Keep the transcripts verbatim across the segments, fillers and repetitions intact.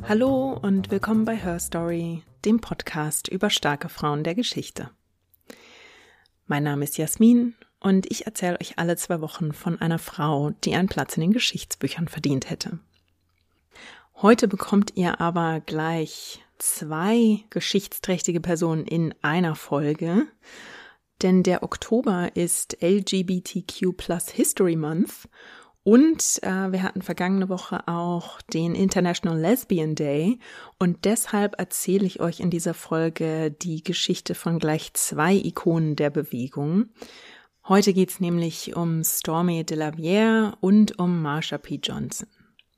Hallo und willkommen bei Her Story, dem Podcast über starke Frauen der Geschichte. Mein Name ist Jasmin und ich erzähle euch alle zwei Wochen von einer Frau, die einen Platz in den Geschichtsbüchern verdient hätte. Heute bekommt ihr aber gleich zwei geschichtsträchtige Personen in einer Folge, denn der Oktober ist L G B T Q plus History Month und äh, wir hatten vergangene Woche auch den International Lesbian Day und deshalb erzähle ich euch in dieser Folge die Geschichte von gleich zwei Ikonen der Bewegung. Heute geht es nämlich um Stormy DeLaviere und um Marsha P. Johnson.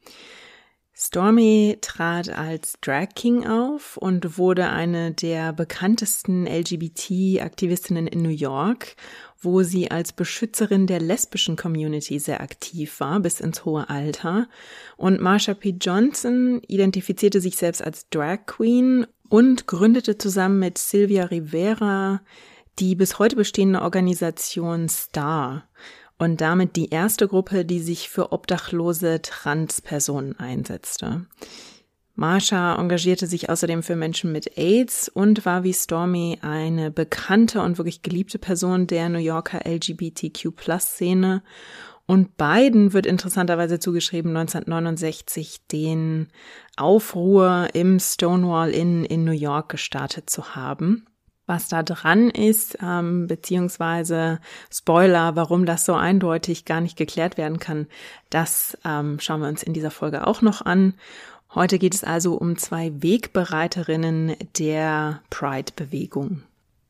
Stormy trat als Drag King auf und wurde eine der bekanntesten L G B T-Aktivistinnen in New York, wo sie als Beschützerin der lesbischen Community sehr aktiv war, bis ins hohe Alter. Und Marsha P. Johnson identifizierte sich selbst als Drag Queen und gründete zusammen mit Sylvia Rivera die bis heute bestehende Organisation STAR. Und damit die erste Gruppe, die sich für obdachlose Transpersonen einsetzte. Marsha engagierte sich außerdem für Menschen mit AIDS und war wie Stormy eine bekannte und wirklich geliebte Person der New Yorker L G B T Q plus Szene. Und beiden wird interessanterweise zugeschrieben, neunzehnhundertneunundsechzig den Aufruhr im Stonewall Inn in New York gestartet zu haben. Was da dran ist, ähm, beziehungsweise Spoiler, warum das so eindeutig gar nicht geklärt werden kann, das ähm, schauen wir uns in dieser Folge auch noch an. Heute geht es also um zwei Wegbereiterinnen der Pride-Bewegung.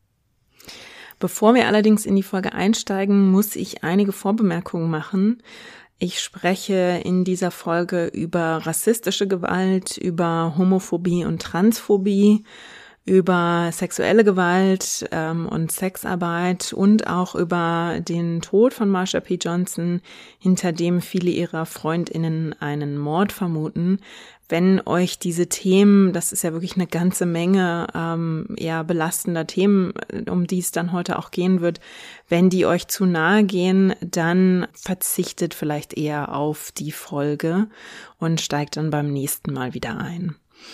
Bevor wir allerdings in die Folge einsteigen, muss ich einige Vorbemerkungen machen. Ich spreche in dieser Folge über rassistische Gewalt, über Homophobie und Transphobie, über sexuelle Gewalt ähm, und Sexarbeit und auch über den Tod von Marsha P. Johnson, hinter dem viele ihrer FreundInnen einen Mord vermuten. Wenn euch diese Themen, das ist ja wirklich eine ganze Menge ähm, eher belastender Themen, um die es dann heute auch gehen wird, wenn die euch zu nahe gehen, dann verzichtet vielleicht eher auf die Folge und steigt dann beim nächsten Mal wieder ein.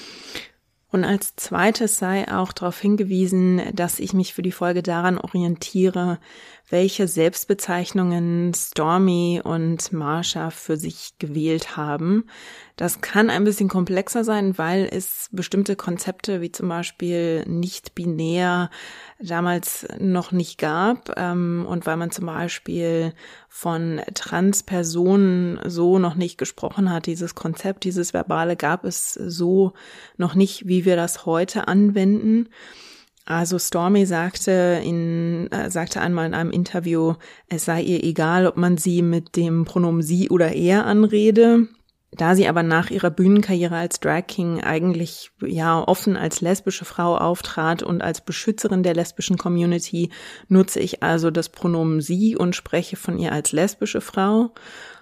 Und als zweites sei auch darauf hingewiesen, dass ich mich für die Folge daran orientiere, welche Selbstbezeichnungen Stormy und Marsha für sich gewählt haben. Das kann ein bisschen komplexer sein, weil es bestimmte Konzepte wie zum Beispiel nicht binär damals noch nicht gab ähm, und weil man zum Beispiel von Transpersonen so noch nicht gesprochen hat. Dieses Konzept, dieses Verbale gab es so noch nicht, wie wir das heute anwenden. Also Stormy sagte in äh, sagte einmal in einem Interview, es sei ihr egal, ob man sie mit dem Pronomen sie oder er anrede. Da sie aber nach ihrer Bühnenkarriere als Drag King eigentlich ja offen als lesbische Frau auftrat und als Beschützerin der lesbischen Community, nutze ich also das Pronomen sie und spreche von ihr als lesbische Frau.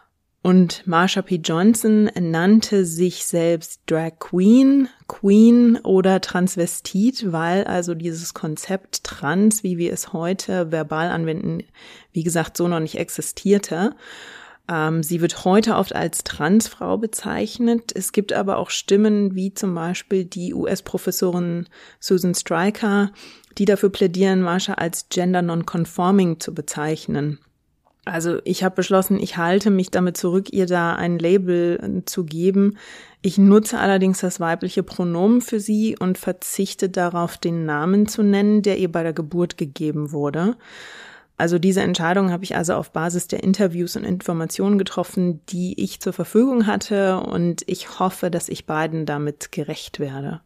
Und Marsha P. Johnson nannte sich selbst Drag Queen, Queen oder Transvestit, weil also dieses Konzept Trans, wie wir es heute verbal anwenden, wie gesagt, so noch nicht existierte. Ähm, sie wird heute oft als Transfrau bezeichnet. Es gibt aber auch Stimmen wie zum Beispiel die U S-Professorin Susan Stryker, die dafür plädieren, Marsha als Gender Non-Conforming zu bezeichnen. Also ich habe beschlossen, ich halte mich damit zurück, ihr da ein Label zu geben. Ich nutze allerdings das weibliche Pronomen für sie und verzichte darauf, den Namen zu nennen, der ihr bei der Geburt gegeben wurde. Also diese Entscheidung habe ich also auf Basis der Interviews und Informationen getroffen, die ich zur Verfügung hatte, und ich hoffe, dass ich beiden damit gerecht werde.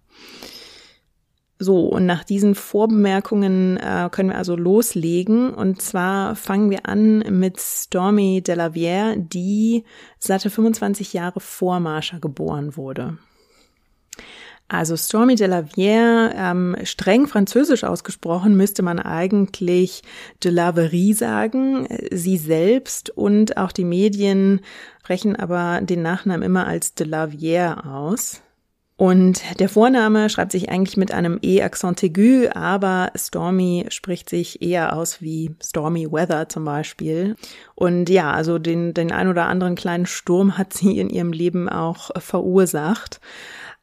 So, und nach diesen Vorbemerkungen äh, können wir also loslegen. Und zwar fangen wir an mit Stormy DeLaviere, die satte fünfundzwanzig Jahre vor Marsha geboren wurde. Also Stormy DeLaviere, ähm, streng französisch ausgesprochen, müsste man eigentlich DeLaverie sagen. Sie selbst und auch die Medien sprechen aber den Nachnamen immer als DeLaviere aus. Und der Vorname schreibt sich eigentlich mit einem E-Accent aigu, aber Stormy spricht sich eher aus wie Stormy Weather zum Beispiel. Und ja, also den, den ein oder anderen kleinen Sturm hat sie in ihrem Leben auch verursacht.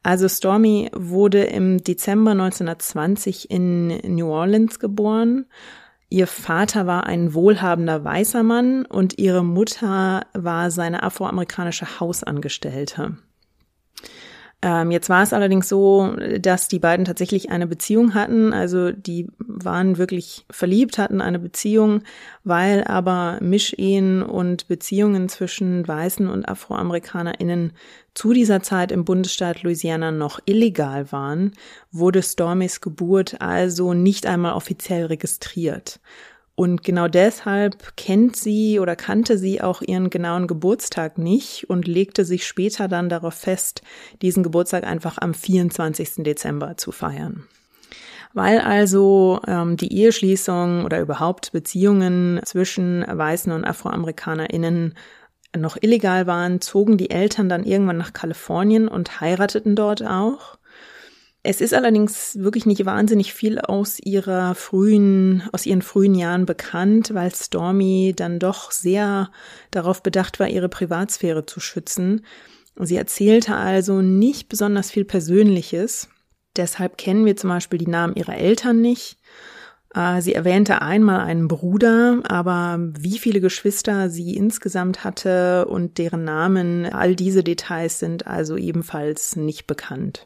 Also Stormy wurde im Dezember neunzehnhundertzwanzig in New Orleans geboren. Ihr Vater war ein wohlhabender weißer Mann und ihre Mutter war seine afroamerikanische Hausangestellte. Ähm, jetzt war es allerdings so, dass die beiden tatsächlich eine Beziehung hatten, also die waren wirklich verliebt, hatten eine Beziehung, weil aber Mischehen und Beziehungen zwischen Weißen und AfroamerikanerInnen zu dieser Zeit im Bundesstaat Louisiana noch illegal waren, wurde Stormys Geburt also nicht einmal offiziell registriert. Und genau deshalb kennt sie oder kannte sie auch ihren genauen Geburtstag nicht und legte sich später dann darauf fest, diesen Geburtstag einfach am vierundzwanzigsten Dezember zu feiern. Weil also ähm, die Eheschließung oder überhaupt Beziehungen zwischen Weißen und AfroamerikanerInnen noch illegal waren, zogen die Eltern dann irgendwann nach Kalifornien und heirateten dort auch. Es ist allerdings wirklich nicht wahnsinnig viel aus ihrer frühen, aus ihren frühen Jahren bekannt, weil Stormy dann doch sehr darauf bedacht war, ihre Privatsphäre zu schützen. Sie erzählte also nicht besonders viel Persönliches. Deshalb kennen wir zum Beispiel die Namen ihrer Eltern nicht. Sie erwähnte einmal einen Bruder, aber wie viele Geschwister sie insgesamt hatte und deren Namen, all diese Details sind also ebenfalls nicht bekannt.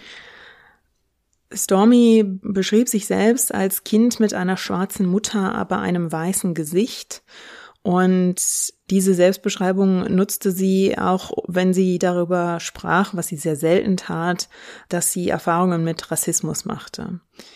Stormy beschrieb sich selbst als Kind mit einer schwarzen Mutter, aber einem weißen Gesicht. Und diese Selbstbeschreibung nutzte sie auch, wenn sie darüber sprach, was sie sehr selten tat, dass sie Erfahrungen mit Rassismus machte.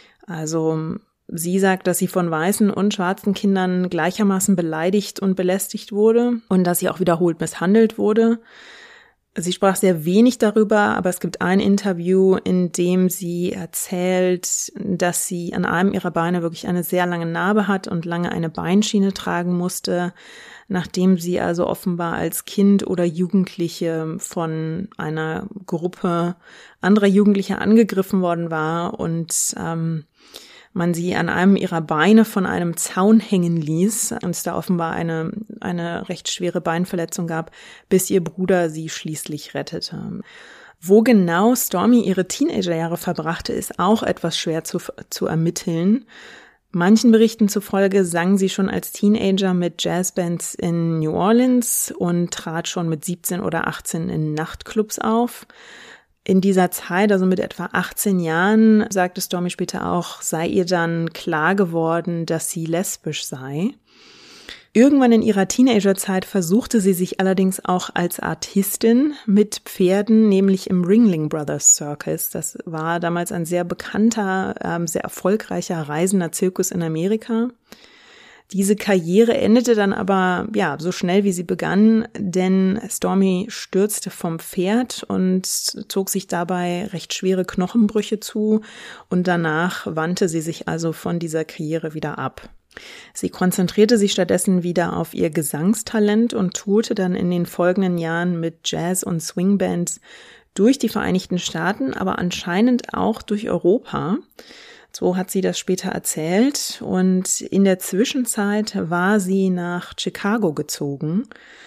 Also sie sagt, dass sie von weißen und schwarzen Kindern gleichermaßen beleidigt und belästigt wurde und dass sie auch wiederholt misshandelt wurde. Sie sprach sehr wenig darüber, aber es gibt ein Interview, in dem sie erzählt, dass sie an einem ihrer Beine wirklich eine sehr lange Narbe hat und lange eine Beinschiene tragen musste, nachdem sie also offenbar als Kind oder Jugendliche von einer Gruppe anderer Jugendlicher angegriffen worden war und ähm, man sie an einem ihrer Beine von einem Zaun hängen ließ und es da offenbar eine, eine recht schwere Beinverletzung gab, bis ihr Bruder sie schließlich rettete. Wo genau Stormy ihre Teenagerjahre verbrachte, ist auch etwas schwer zu, zu ermitteln. Manchen Berichten zufolge sang sie schon als Teenager mit Jazzbands in New Orleans und trat schon mit siebzehn oder achtzehn in Nachtclubs auf. In dieser Zeit, also mit etwa achtzehn Jahren, sagte Stormy später auch, sei ihr dann klar geworden, dass sie lesbisch sei. Irgendwann in ihrer Teenagerzeit versuchte sie sich allerdings auch als Artistin mit Pferden, nämlich im Ringling Brothers Circus. Das war damals ein sehr bekannter, sehr erfolgreicher reisender Zirkus in Amerika. Diese Karriere endete dann aber, ja, so schnell wie sie begann, denn Stormy stürzte vom Pferd und zog sich dabei recht schwere Knochenbrüche zu und danach wandte sie sich also von dieser Karriere wieder ab. Sie konzentrierte sich stattdessen wieder auf ihr Gesangstalent und tourte dann in den folgenden Jahren mit Jazz- und Swingbands durch die Vereinigten Staaten, aber anscheinend auch durch Europa. So hat sie das später erzählt und in der Zwischenzeit war sie nach Chicago gezogen,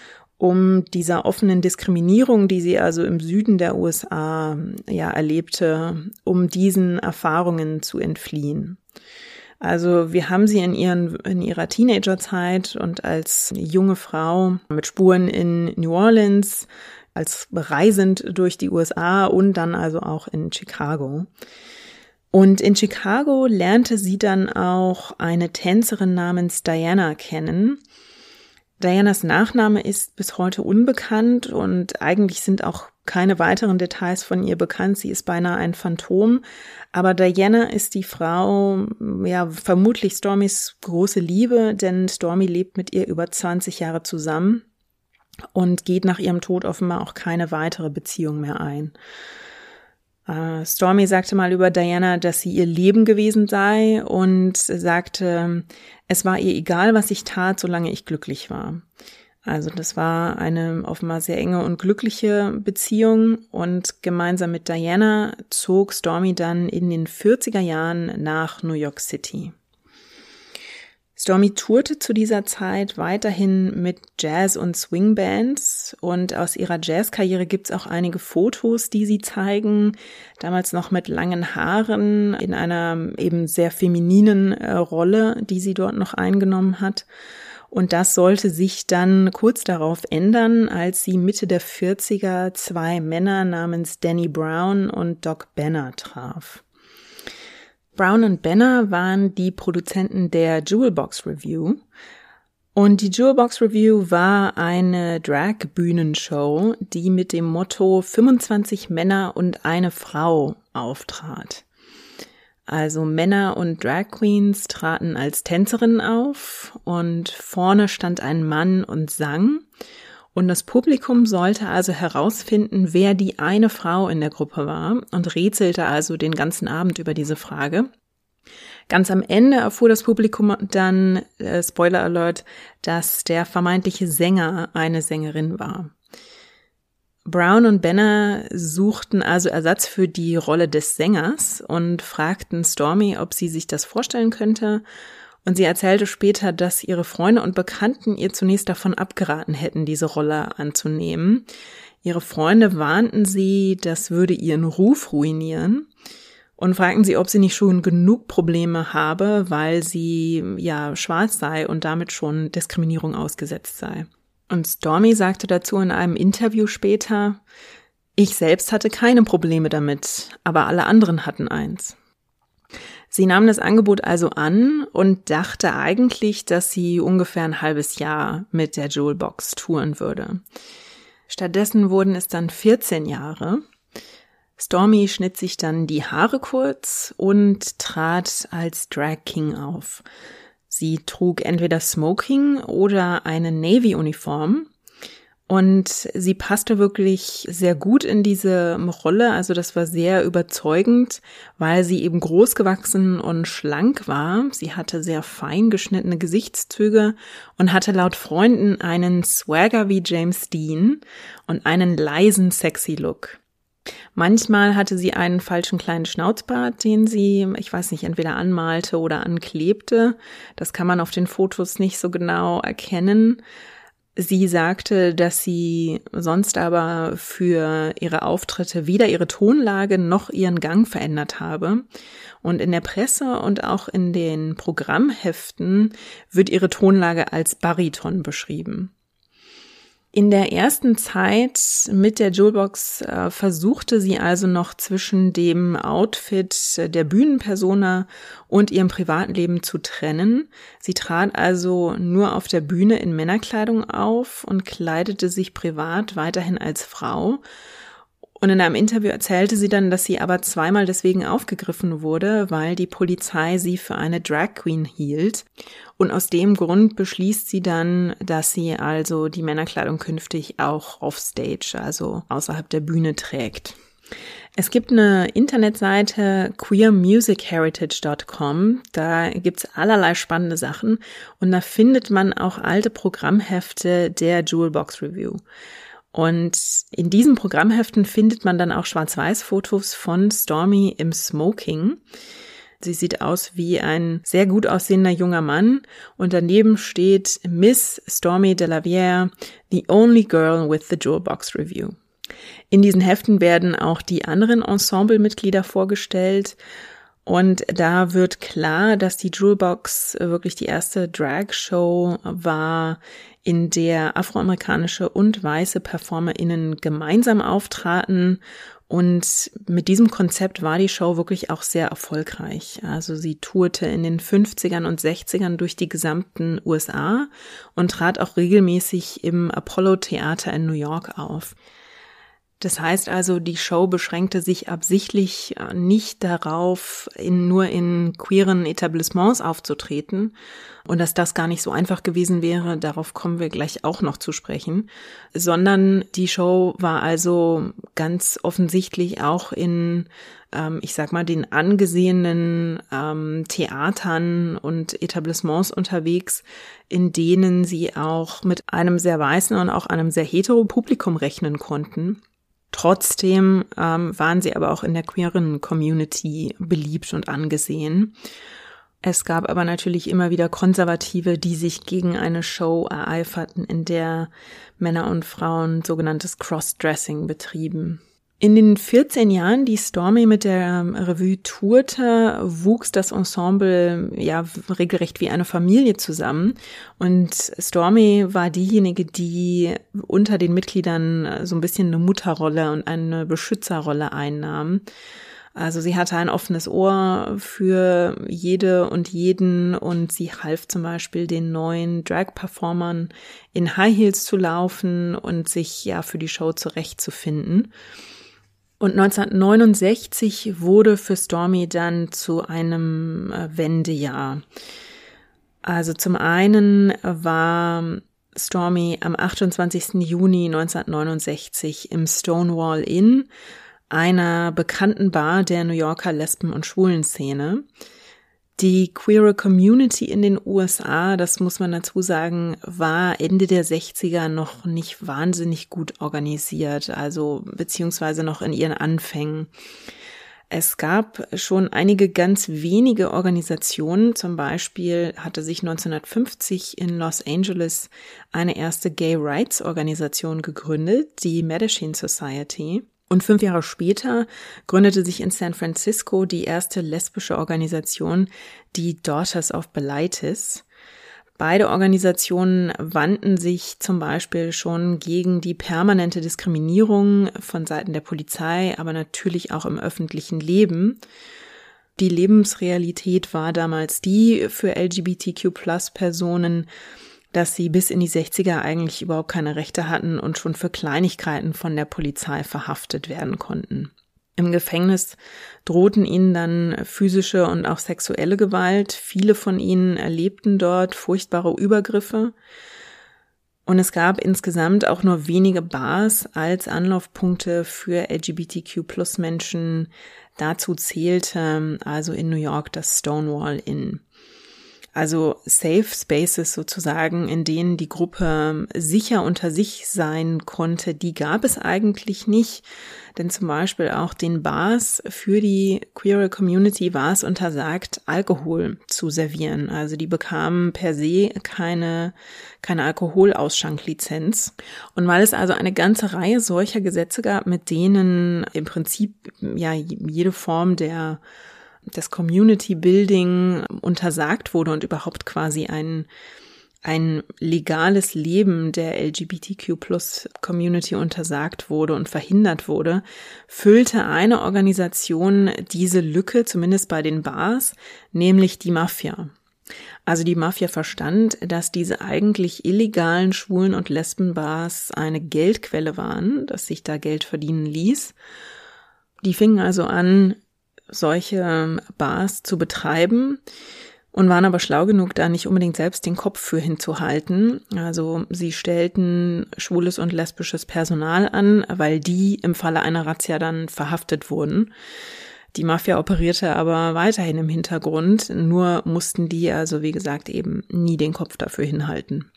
um dieser offenen Diskriminierung, die sie also im Süden der U S A ja erlebte, um diesen Erfahrungen zu entfliehen. Also wir haben sie in ihren in ihrer Teenagerzeit und als junge Frau mit Spuren in New Orleans, als reisend durch die U S A und dann also auch in Chicago. Und in Chicago lernte sie dann auch eine Tänzerin namens Diana kennen. Dianas Nachname ist bis heute unbekannt und eigentlich sind auch keine weiteren Details von ihr bekannt. Sie ist beinahe ein Phantom. Aber Diana ist die Frau, ja, vermutlich Stormys große Liebe, denn Stormy lebt mit ihr über zwanzig Jahre zusammen und geht nach ihrem Tod offenbar auch keine weitere Beziehung mehr ein. Stormy sagte mal über Diana, dass sie ihr Leben gewesen sei und sagte, es war ihr egal, was ich tat, solange ich glücklich war. Also das war eine offenbar sehr enge und glückliche Beziehung und gemeinsam mit Diana zog Stormy dann in den vierziger Jahren nach New York City. Stormy tourte zu dieser Zeit weiterhin mit Jazz- und Swingbands und aus ihrer Jazzkarriere gibt's auch einige Fotos, die sie zeigen, damals noch mit langen Haaren in einer eben sehr femininen äh, Rolle, die sie dort noch eingenommen hat. Und das sollte sich dann kurz darauf ändern, als sie Mitte der vierziger zwei Männer namens Danny Brown und Doc Benner traf. Brown und Benner waren die Produzenten der Jewelbox Revue. Und die Jewelbox Revue war eine Drag-Bühnenshow, die mit dem Motto fünfundzwanzig Männer und eine Frau auftrat. Also Männer und Drag Queens traten als Tänzerinnen auf und vorne stand ein Mann und sang. Und das Publikum sollte also herausfinden, wer die eine Frau in der Gruppe war und rätselte also den ganzen Abend über diese Frage. Ganz am Ende erfuhr das Publikum dann, äh, Spoiler Alert, dass der vermeintliche Sänger eine Sängerin war. Brown und Benner suchten also Ersatz für die Rolle des Sängers und fragten Stormy, ob sie sich das vorstellen könnte. Und sie erzählte später, dass ihre Freunde und Bekannten ihr zunächst davon abgeraten hätten, diese Rolle anzunehmen. Ihre Freunde warnten sie, das würde ihren Ruf ruinieren und fragten sie, ob sie nicht schon genug Probleme habe, weil sie ja schwarz sei und damit schon Diskriminierung ausgesetzt sei. Und Stormy sagte dazu in einem Interview später, ich selbst hatte keine Probleme damit, aber alle anderen hatten eins. Sie nahm das Angebot also an und dachte eigentlich, dass sie ungefähr ein halbes Jahr mit der Jewelbox touren würde. Stattdessen wurden es dann vierzehn Jahre. Stormy schnitt sich dann die Haare kurz und trat als Drag King auf. Sie trug entweder Smoking oder eine Navy-Uniform. Und sie passte wirklich sehr gut in diese Rolle, also das war sehr überzeugend, weil sie eben groß gewachsen und schlank war. Sie hatte sehr fein geschnittene Gesichtszüge und hatte laut Freunden einen Swagger wie James Dean und einen leisen, sexy Look. Manchmal hatte sie einen falschen kleinen Schnauzbart, den sie, ich weiß nicht, entweder anmalte oder anklebte. Das kann man auf den Fotos nicht so genau erkennen. Sie sagte, dass sie sonst aber für ihre Auftritte weder ihre Tonlage noch ihren Gang verändert habe. Und in der Presse und auch in den Programmheften wird ihre Tonlage als Bariton beschrieben. In der ersten Zeit mit der Jewelbox äh, versuchte sie also noch zwischen dem Outfit der Bühnenpersona und ihrem Privatleben zu trennen. Sie trat also nur auf der Bühne in Männerkleidung auf und kleidete sich privat weiterhin als Frau. Und in einem Interview erzählte sie dann, dass sie aber zweimal deswegen aufgegriffen wurde, weil die Polizei sie für eine Drag Queen hielt. Und aus dem Grund beschließt sie dann, dass sie also die Männerkleidung künftig auch offstage, also außerhalb der Bühne trägt. Es gibt eine Internetseite queer music heritage dot com, da gibt's allerlei spannende Sachen und da findet man auch alte Programmhefte der Jewelbox Revue. Und in diesen Programmheften findet man dann auch Schwarz-Weiß-Fotos von Stormy im Smoking. Sie sieht aus wie ein sehr gut aussehender junger Mann und daneben steht Miss Stormy de la Vière, the only girl with the Jewelbox Revue. In diesen Heften werden auch die anderen Ensemblemitglieder vorgestellt. Und da wird klar, dass die Jewelbox wirklich die erste Drag-Show war, in der afroamerikanische und weiße PerformerInnen gemeinsam auftraten. Und mit diesem Konzept war die Show wirklich auch sehr erfolgreich. Also sie tourte in den fünfzigern und sechzigern durch die gesamten U S A und trat auch regelmäßig im Apollo Theater in New York auf. Das heißt also, die Show beschränkte sich absichtlich nicht darauf, in, nur in queeren Etablissements aufzutreten und dass das gar nicht so einfach gewesen wäre, darauf kommen wir gleich auch noch zu sprechen, sondern die Show war also ganz offensichtlich auch in, ähm, ich sag mal, den angesehenen ähm, Theatern und Etablissements unterwegs, in denen sie auch mit einem sehr weißen und auch einem sehr hetero Publikum rechnen konnten. Trotzdem ähm, waren sie aber auch in der queeren Community beliebt und angesehen. Es gab aber natürlich immer wieder Konservative, die sich gegen eine Show ereiferten, in der Männer und Frauen sogenanntes Crossdressing betrieben. In den vierzehn Jahren, die Stormy mit der Revue tourte, wuchs das Ensemble ja regelrecht wie eine Familie zusammen. Und Stormy war diejenige, die unter den Mitgliedern so ein bisschen eine Mutterrolle und eine Beschützerrolle einnahm. Also sie hatte ein offenes Ohr für jede und jeden und sie half zum Beispiel den neuen Drag-Performern in High Heels zu laufen und sich ja für die Show zurechtzufinden. Und neunzehnhundertneunundsechzig wurde für Stormy dann zu einem Wendejahr. Also zum einen war Stormy am achtundzwanzigsten Juni neunzehnhundertneunundsechzig im Stonewall Inn, einer bekannten Bar der New Yorker Lesben- und Schwulenszene. Die queere Community in den U S A, das muss man dazu sagen, war Ende der sechziger noch nicht wahnsinnig gut organisiert, also beziehungsweise noch in ihren Anfängen. Es gab schon einige ganz wenige Organisationen, zum Beispiel hatte sich neunzehnhundertfünfzig in Los Angeles eine erste Gay Rights Organisation gegründet, die Mattachine Society. Und fünf Jahre später gründete sich in San Francisco die erste lesbische Organisation, die Daughters of Bilitis. Beide Organisationen wandten sich zum Beispiel schon gegen die permanente Diskriminierung von Seiten der Polizei, aber natürlich auch im öffentlichen Leben. Die Lebensrealität war damals die für L G B T Q Plus Personen, dass sie bis in die sechziger eigentlich überhaupt keine Rechte hatten und schon für Kleinigkeiten von der Polizei verhaftet werden konnten. Im Gefängnis drohten ihnen dann physische und auch sexuelle Gewalt. Viele von ihnen erlebten dort furchtbare Übergriffe. Und es gab insgesamt auch nur wenige Bars als Anlaufpunkte für L G B T Q Plus Menschen. Dazu zählte also in New York das Stonewall Inn. Also Safe Spaces sozusagen, in denen die Gruppe sicher unter sich sein konnte, die gab es eigentlich nicht. Denn zum Beispiel auch den Bars für die queere Community war es untersagt, Alkohol zu servieren. Also die bekamen per se keine, keine Alkoholausschenklizenz. Und weil es also eine ganze Reihe solcher Gesetze gab, mit denen im Prinzip ja jede Form der das Community Building untersagt wurde und überhaupt quasi ein, ein legales Leben der L G B T Q Plus Community untersagt wurde und verhindert wurde, füllte eine Organisation diese Lücke, zumindest bei den Bars, nämlich die Mafia. Also die Mafia verstand, dass diese eigentlich illegalen Schwulen- und Lesbenbars eine Geldquelle waren, dass sich da Geld verdienen ließ. Die fingen also an, solche Bars zu betreiben und waren aber schlau genug, da nicht unbedingt selbst den Kopf für hinzuhalten. Also sie stellten schwules und lesbisches Personal an, weil die im Falle einer Razzia dann verhaftet wurden. Die Mafia operierte aber weiterhin im Hintergrund, nur mussten die also, wie gesagt, eben nie den Kopf dafür hinhalten.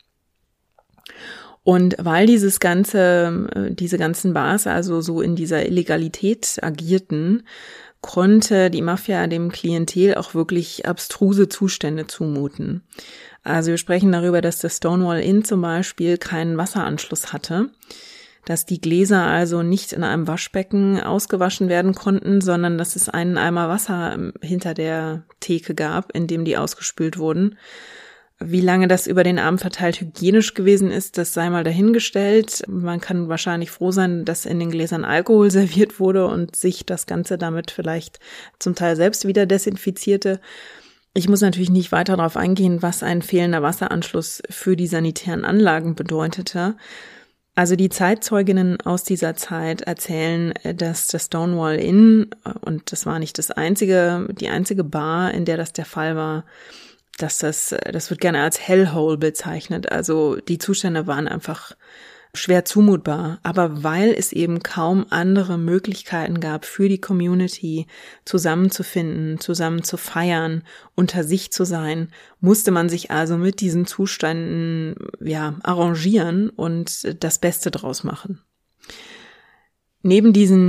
Und weil dieses ganze, diese ganzen Bars also so in dieser Illegalität agierten, konnte die Mafia dem Klientel auch wirklich abstruse Zustände zumuten. Also wir sprechen darüber, dass das Stonewall Inn zum Beispiel keinen Wasseranschluss hatte, dass die Gläser also nicht in einem Waschbecken ausgewaschen werden konnten, sondern dass es einen Eimer Wasser hinter der Theke gab, in dem die ausgespült wurden. Wie lange das über den Abend verteilt hygienisch gewesen ist, das sei mal dahingestellt. Man kann wahrscheinlich froh sein, dass in den Gläsern Alkohol serviert wurde und sich das Ganze damit vielleicht zum Teil selbst wieder desinfizierte. Ich muss natürlich nicht weiter darauf eingehen, was ein fehlender Wasseranschluss für die sanitären Anlagen bedeutete. Also die Zeitzeuginnen aus dieser Zeit erzählen, dass das Stonewall Inn, und das war nicht das einzige, die einzige Bar, in der das der Fall war, dass das, das wird gerne als Hellhole bezeichnet. Also die Zustände waren einfach schwer zumutbar. Aber weil es eben kaum andere Möglichkeiten gab für die Community zusammenzufinden, zusammen zu feiern, unter sich zu sein, musste man sich also mit diesen Zuständen, ja, arrangieren und das Beste draus machen. Neben diesen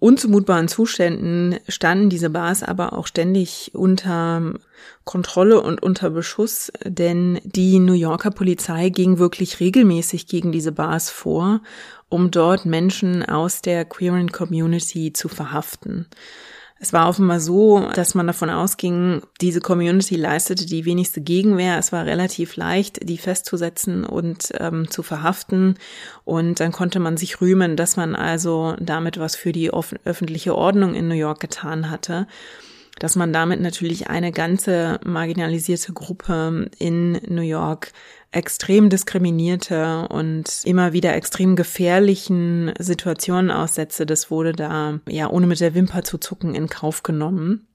unzumutbaren Zuständen standen diese Bars aber auch ständig unter Kontrolle und unter Beschuss, denn die New Yorker Polizei ging wirklich regelmäßig gegen diese Bars vor, um dort Menschen aus der queeren Community zu verhaften. Es war offenbar so, dass man davon ausging, diese Community leistete die wenigste Gegenwehr. Es war relativ leicht, die festzusetzen und ähm, zu verhaften. Und dann konnte man sich rühmen, dass man also damit was für die off- öffentliche Ordnung in New York getan hatte. Dass man damit natürlich eine ganze marginalisierte Gruppe in New York extrem diskriminierte und immer wieder extrem gefährlichen Situationen aussetzte, das wurde da ja ohne mit der Wimper zu zucken in Kauf genommen.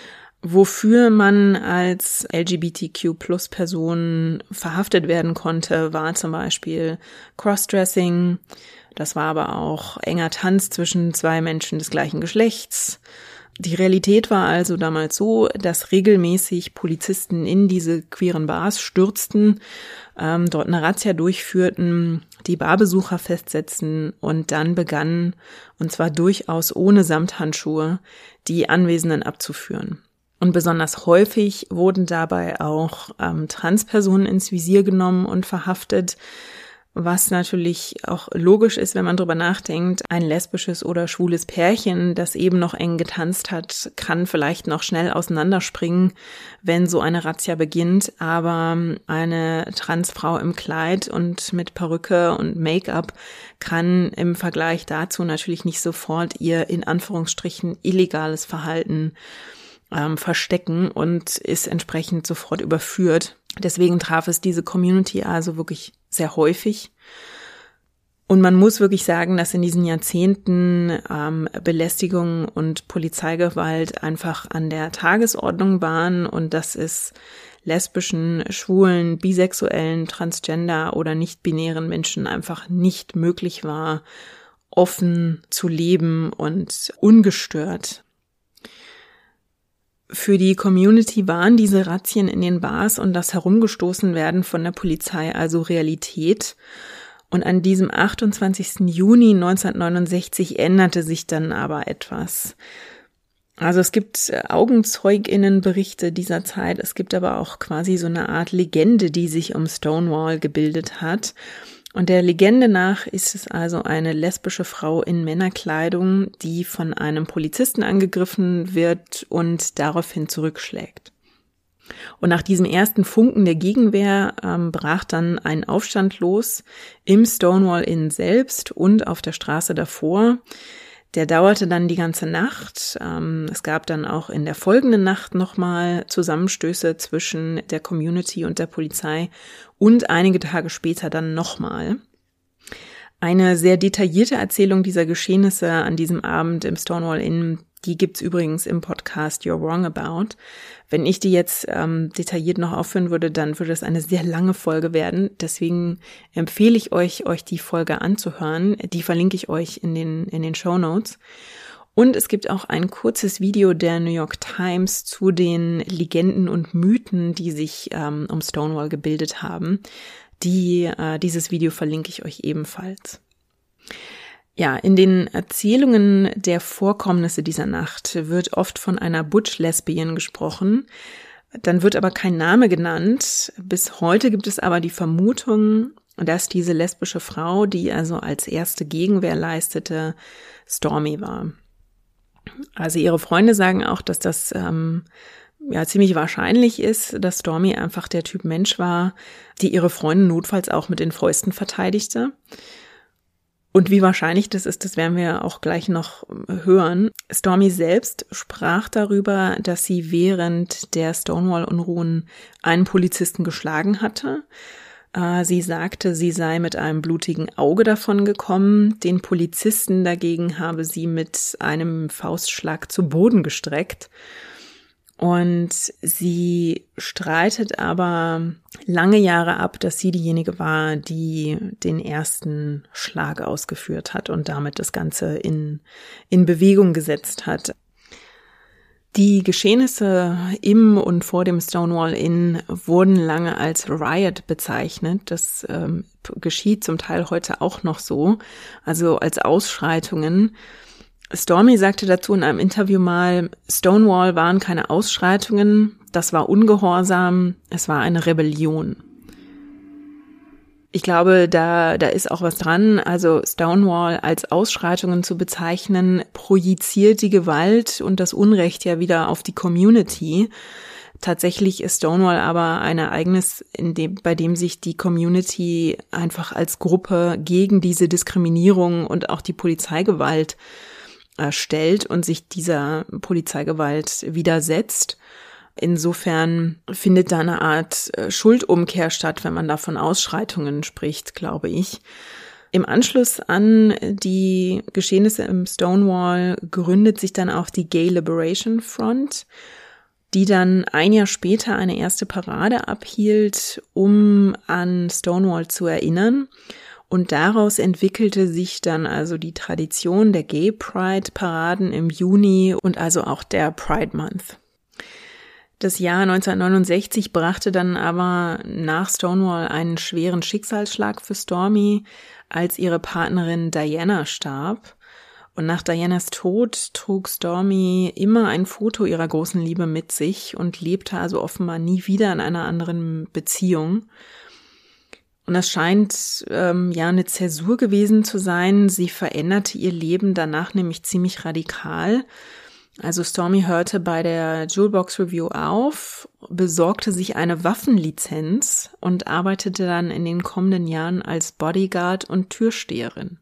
Wofür man als L G B T Q Plus Person verhaftet werden konnte, war zum Beispiel Crossdressing. Das war aber auch enger Tanz zwischen zwei Menschen des gleichen Geschlechts. Die Realität war also damals so, dass regelmäßig Polizisten in diese queeren Bars stürzten, ähm, dort eine Razzia durchführten, die Barbesucher festsetzten und dann begannen, und zwar durchaus ohne Samthandschuhe, die Anwesenden abzuführen. Und besonders häufig wurden dabei auch ähm, Transpersonen ins Visier genommen und verhaftet, was natürlich auch logisch ist, wenn man drüber nachdenkt. Ein lesbisches oder schwules Pärchen, das eben noch eng getanzt hat, kann vielleicht noch schnell auseinanderspringen, wenn so eine Razzia beginnt. Aber eine Transfrau im Kleid und mit Perücke und Make-up kann im Vergleich dazu natürlich nicht sofort ihr in Anführungsstrichen illegales Verhalten ähm, verstecken und ist entsprechend sofort überführt. Deswegen traf es diese Community also wirklich sehr häufig. Und man muss wirklich sagen, dass in diesen Jahrzehnten ähm, Belästigung und Polizeigewalt einfach an der Tagesordnung waren und dass es lesbischen, schwulen, bisexuellen, transgender oder nicht-binären Menschen einfach nicht möglich war, offen zu leben und ungestört. Für die Community waren diese Razzien in den Bars und das Herumgestoßenwerden von der Polizei also Realität. Und an diesem achtundzwanzigsten Juni neunzehnhundertneunundsechzig änderte sich dann aber etwas. Also es gibt AugenzeugInnenberichte dieser Zeit, es gibt aber auch quasi so eine Art Legende, die sich um Stonewall gebildet hat. Und der Legende nach ist es also eine lesbische Frau in Männerkleidung, die von einem Polizisten angegriffen wird und daraufhin zurückschlägt. Und nach diesem ersten Funken der Gegenwehr ähm, brach dann ein Aufstand los im Stonewall Inn selbst und auf der Straße davor. Der dauerte dann die ganze Nacht. Ähm, es gab dann auch in der folgenden Nacht nochmal Zusammenstöße zwischen der Community und der Polizei und einige Tage später dann nochmal. Eine sehr detaillierte Erzählung dieser Geschehnisse an diesem Abend im Stonewall Inn, die gibt's übrigens im Podcast You're Wrong About. Wenn ich die jetzt ähm, detailliert noch aufführen würde, dann würde es eine sehr lange Folge werden. Deswegen empfehle ich euch, euch die Folge anzuhören. Die verlinke ich euch in den in den Shownotes. Und es gibt auch ein kurzes Video der New York Times zu den Legenden und Mythen, die sich ähm, um Stonewall gebildet haben. Die äh, dieses Video verlinke ich euch ebenfalls. Ja, in den Erzählungen der Vorkommnisse dieser Nacht wird oft von einer Butch-Lesbian gesprochen. Dann wird aber kein Name genannt. Bis heute gibt es aber die Vermutung, dass diese lesbische Frau, die also als erste Gegenwehr leistete, Stormy war. Also ihre Freunde sagen auch, dass das ähm, ja ziemlich wahrscheinlich ist, dass Stormy einfach der Typ Mensch war, die ihre Freunde notfalls auch mit den Fäusten verteidigte. Und wie wahrscheinlich das ist, das werden wir auch gleich noch hören. Stormy selbst sprach darüber, dass sie während der Stonewall-Unruhen einen Polizisten geschlagen hatte. Sie sagte, sie sei mit einem blutigen Auge davon gekommen. Den Polizisten dagegen habe sie mit einem Faustschlag zu Boden gestreckt. Und sie streitet aber lange Jahre ab, dass sie diejenige war, die den ersten Schlag ausgeführt hat und damit das Ganze in, in Bewegung gesetzt hat. Die Geschehnisse im und vor dem Stonewall Inn wurden lange als Riot bezeichnet. Das ähm, geschieht zum Teil heute auch noch so, also als Ausschreitungen. Stormy sagte dazu in einem Interview mal, Stonewall waren keine Ausschreitungen, das war Ungehorsam, es war eine Rebellion. Ich glaube, da, da ist auch was dran. Also Stonewall als Ausschreitungen zu bezeichnen, projiziert die Gewalt und das Unrecht ja wieder auf die Community. Tatsächlich ist Stonewall aber ein Ereignis, in dem, bei dem sich die Community einfach als Gruppe gegen diese Diskriminierung und auch die Polizeigewalt äh, stellt und sich dieser Polizeigewalt widersetzt. Insofern findet da eine Art Schuldumkehr statt, wenn man da von Ausschreitungen spricht, glaube ich. Im Anschluss an die Geschehnisse im Stonewall gründet sich dann auch die Gay Liberation Front, die dann ein Jahr später eine erste Parade abhielt, um an Stonewall zu erinnern. Und daraus entwickelte sich dann also die Tradition der Gay Pride Paraden im Juni und also auch der Pride Month. Das Jahr neunzehnhundertneunundsechzig brachte dann aber nach Stonewall einen schweren Schicksalsschlag für Stormy, als ihre Partnerin Diana starb. Und nach Dianas Tod trug Stormy immer ein Foto ihrer großen Liebe mit sich und lebte also offenbar nie wieder in einer anderen Beziehung. Und das scheint ähm, ja eine Zäsur gewesen zu sein. Sie veränderte ihr Leben danach nämlich ziemlich radikal. Also Stormy hörte bei der Jewelbox Review auf, besorgte sich eine Waffenlizenz und arbeitete dann in den kommenden Jahren als Bodyguard und Türsteherin.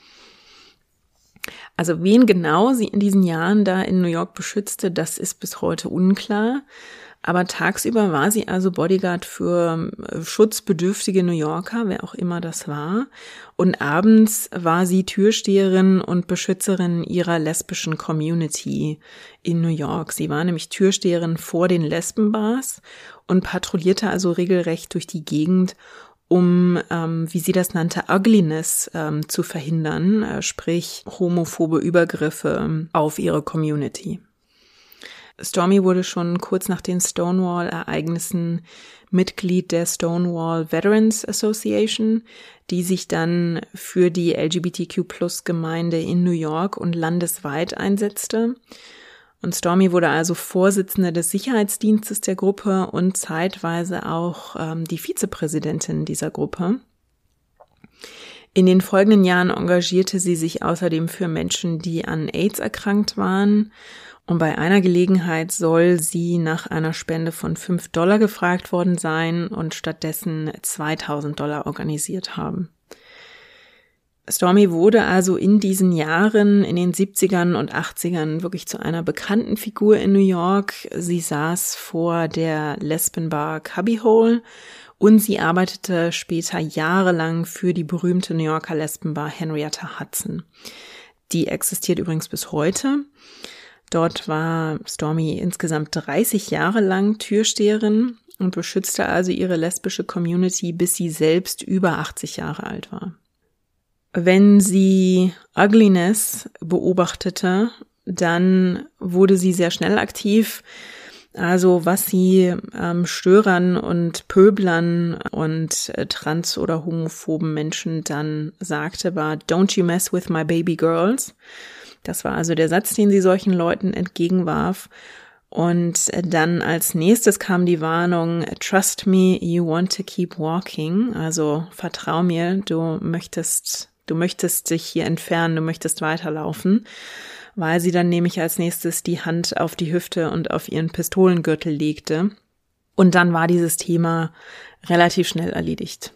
Also wen genau sie in diesen Jahren da in New York beschützte, das ist bis heute unklar. Aber tagsüber war sie also Bodyguard für schutzbedürftige New Yorker, wer auch immer das war. Und abends war sie Türsteherin und Beschützerin ihrer lesbischen Community in New York. Sie war nämlich Türsteherin vor den Lesbenbars und patrouillierte also regelrecht durch die Gegend, um, ähm, wie sie das nannte, Ugliness ähm, zu verhindern, äh, sprich homophobe Übergriffe auf ihre Community. Stormy wurde schon kurz nach den Stonewall-Ereignissen Mitglied der Stonewall Veterans Association, die sich dann für die L G B T Q Plus Gemeinde in New York und landesweit einsetzte. Und Stormy wurde also Vorsitzende des Sicherheitsdienstes der Gruppe und zeitweise auch ähm, die Vizepräsidentin dieser Gruppe. In den folgenden Jahren engagierte sie sich außerdem für Menschen, die an AIDS erkrankt waren. Und bei einer Gelegenheit soll sie nach einer Spende von fünf Dollar gefragt worden sein und stattdessen zweitausend Dollar organisiert haben. Stormy wurde also in diesen Jahren, in den siebzigern und achtzigern, wirklich zu einer bekannten Figur in New York. Sie saß vor der Lesbenbar Cubbyhole und sie arbeitete später jahrelang für die berühmte New Yorker Lesbenbar Henrietta Hudson. Die existiert übrigens bis heute. Dort war Stormy insgesamt dreißig Jahre lang Türsteherin und beschützte also ihre lesbische Community, bis sie selbst über achtzig Jahre alt war. Wenn sie Ugliness beobachtete, dann wurde sie sehr schnell aktiv. Also was sie ähm, Störern und Pöblern und äh, trans- oder homophoben Menschen dann sagte, war "Don't you mess with my baby girls." Das war also der Satz, den sie solchen Leuten entgegenwarf. Und dann als nächstes kam die Warnung, "Trust me, you want to keep walking." Also vertrau mir, du möchtest, du möchtest dich hier entfernen, du möchtest weiterlaufen. Weil sie dann nämlich als nächstes die Hand auf die Hüfte und auf ihren Pistolengürtel legte. Und dann war dieses Thema relativ schnell erledigt.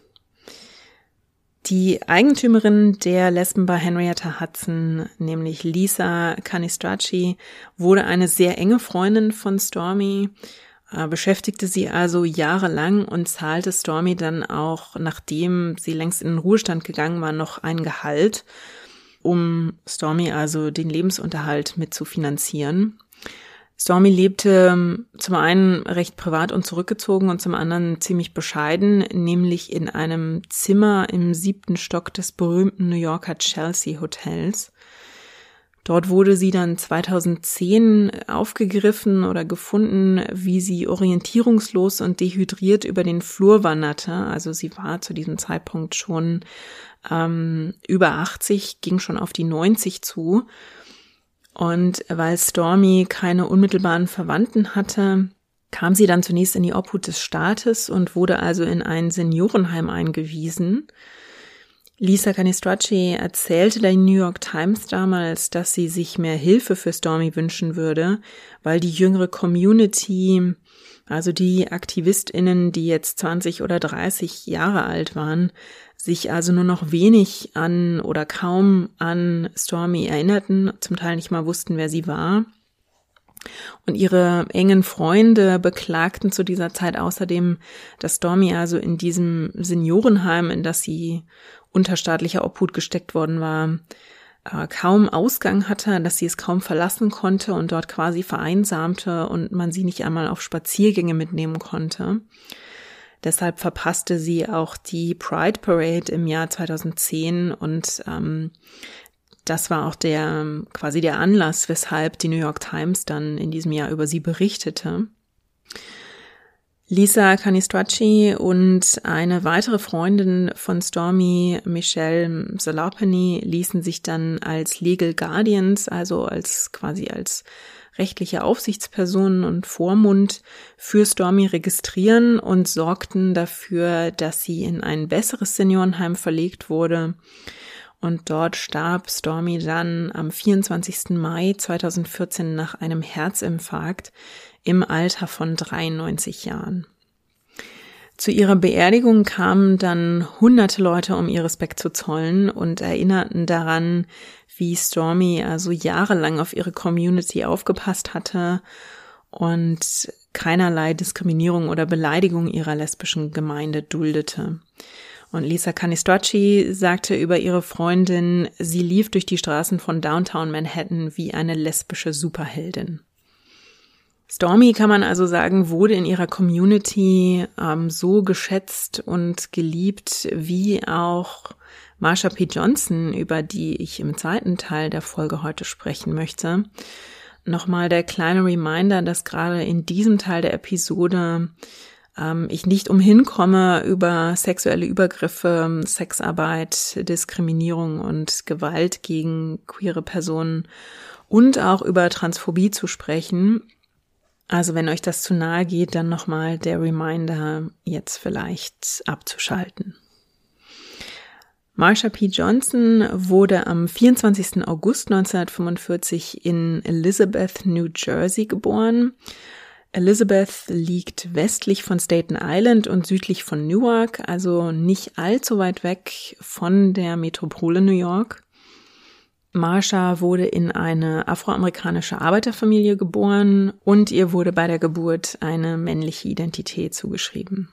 Die Eigentümerin der Lesbenbar Henrietta Hudson, nämlich Lisa Canistracci, wurde eine sehr enge Freundin von Stormy, äh, beschäftigte sie also jahrelang und zahlte Stormy dann auch, nachdem sie längst in den Ruhestand gegangen war, noch ein Gehalt, um Stormy also den Lebensunterhalt mit zu finanzieren. Stormy lebte zum einen recht privat und zurückgezogen und zum anderen ziemlich bescheiden, nämlich in einem Zimmer im siebten Stock des berühmten New Yorker Chelsea Hotels. Dort wurde sie dann zweitausendzehn aufgegriffen oder gefunden, wie sie orientierungslos und dehydriert über den Flur wanderte. Also sie war zu diesem Zeitpunkt schon ähm, über achtzig, ging schon auf die neunzig zu. Und weil Stormy keine unmittelbaren Verwandten hatte, kam sie dann zunächst in die Obhut des Staates und wurde also in ein Seniorenheim eingewiesen. Lisa Cannistracci erzählte der New York Times damals, dass sie sich mehr Hilfe für Stormy wünschen würde, weil die jüngere Community, also die AktivistInnen, die jetzt zwanzig oder dreißig Jahre alt waren, sich also nur noch wenig an oder kaum an Stormy erinnerten, zum Teil nicht mal wussten, wer sie war. Und ihre engen Freunde beklagten zu dieser Zeit außerdem, dass Stormy also in diesem Seniorenheim, in das sie unter staatlicher Obhut gesteckt worden war, kaum Ausgang hatte, dass sie es kaum verlassen konnte und dort quasi vereinsamte und man sie nicht einmal auf Spaziergänge mitnehmen konnte. Deshalb verpasste sie auch die Pride Parade im Jahr zweitausendzehn und ähm, das war auch der quasi der Anlass, weshalb die New York Times dann in diesem Jahr über sie berichtete. Lisa Cannistracci und eine weitere Freundin von Stormy, Michelle Salopany, ließen sich dann als Legal Guardians, also als quasi als rechtliche Aufsichtspersonen und Vormund für Stormy registrieren und sorgten dafür, dass sie in ein besseres Seniorenheim verlegt wurde. Und dort starb Stormy dann am vierundzwanzigsten Mai zweitausendvierzehn nach einem Herzinfarkt im Alter von dreiundneunzig Jahren. Zu ihrer Beerdigung kamen dann hunderte Leute, um ihr Respekt zu zollen und erinnerten daran, wie Stormy also jahrelang auf ihre Community aufgepasst hatte und keinerlei Diskriminierung oder Beleidigung ihrer lesbischen Gemeinde duldete. Und Lisa Cannistracci sagte über ihre Freundin, sie lief durch die Straßen von Downtown Manhattan wie eine lesbische Superheldin. Stormy, kann man also sagen, wurde in ihrer Community ähm, so geschätzt und geliebt wie auch Marsha P. Johnson, über die ich im zweiten Teil der Folge heute sprechen möchte. Nochmal der kleine Reminder, dass gerade in diesem Teil der Episode ähm, ich nicht umhin komme, über sexuelle Übergriffe, Sexarbeit, Diskriminierung und Gewalt gegen queere Personen und auch über Transphobie zu sprechen. Also wenn euch das zu nahe geht, dann nochmal der Reminder, jetzt vielleicht abzuschalten. Marsha P. Johnson wurde am vierundzwanzigsten August neunzehnhundertfünfundvierzig in Elizabeth, New Jersey geboren. Elizabeth liegt westlich von Staten Island und südlich von Newark, also nicht allzu weit weg von der Metropole New York. Marsha wurde in eine afroamerikanische Arbeiterfamilie geboren und ihr wurde bei der Geburt eine männliche Identität zugeschrieben.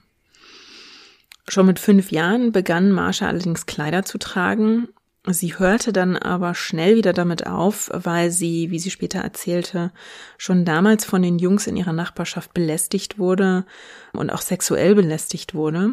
Schon mit fünf Jahren begann Marsha allerdings Kleider zu tragen. Sie hörte dann aber schnell wieder damit auf, weil sie, wie sie später erzählte, schon damals von den Jungs in ihrer Nachbarschaft belästigt wurde und auch sexuell belästigt wurde.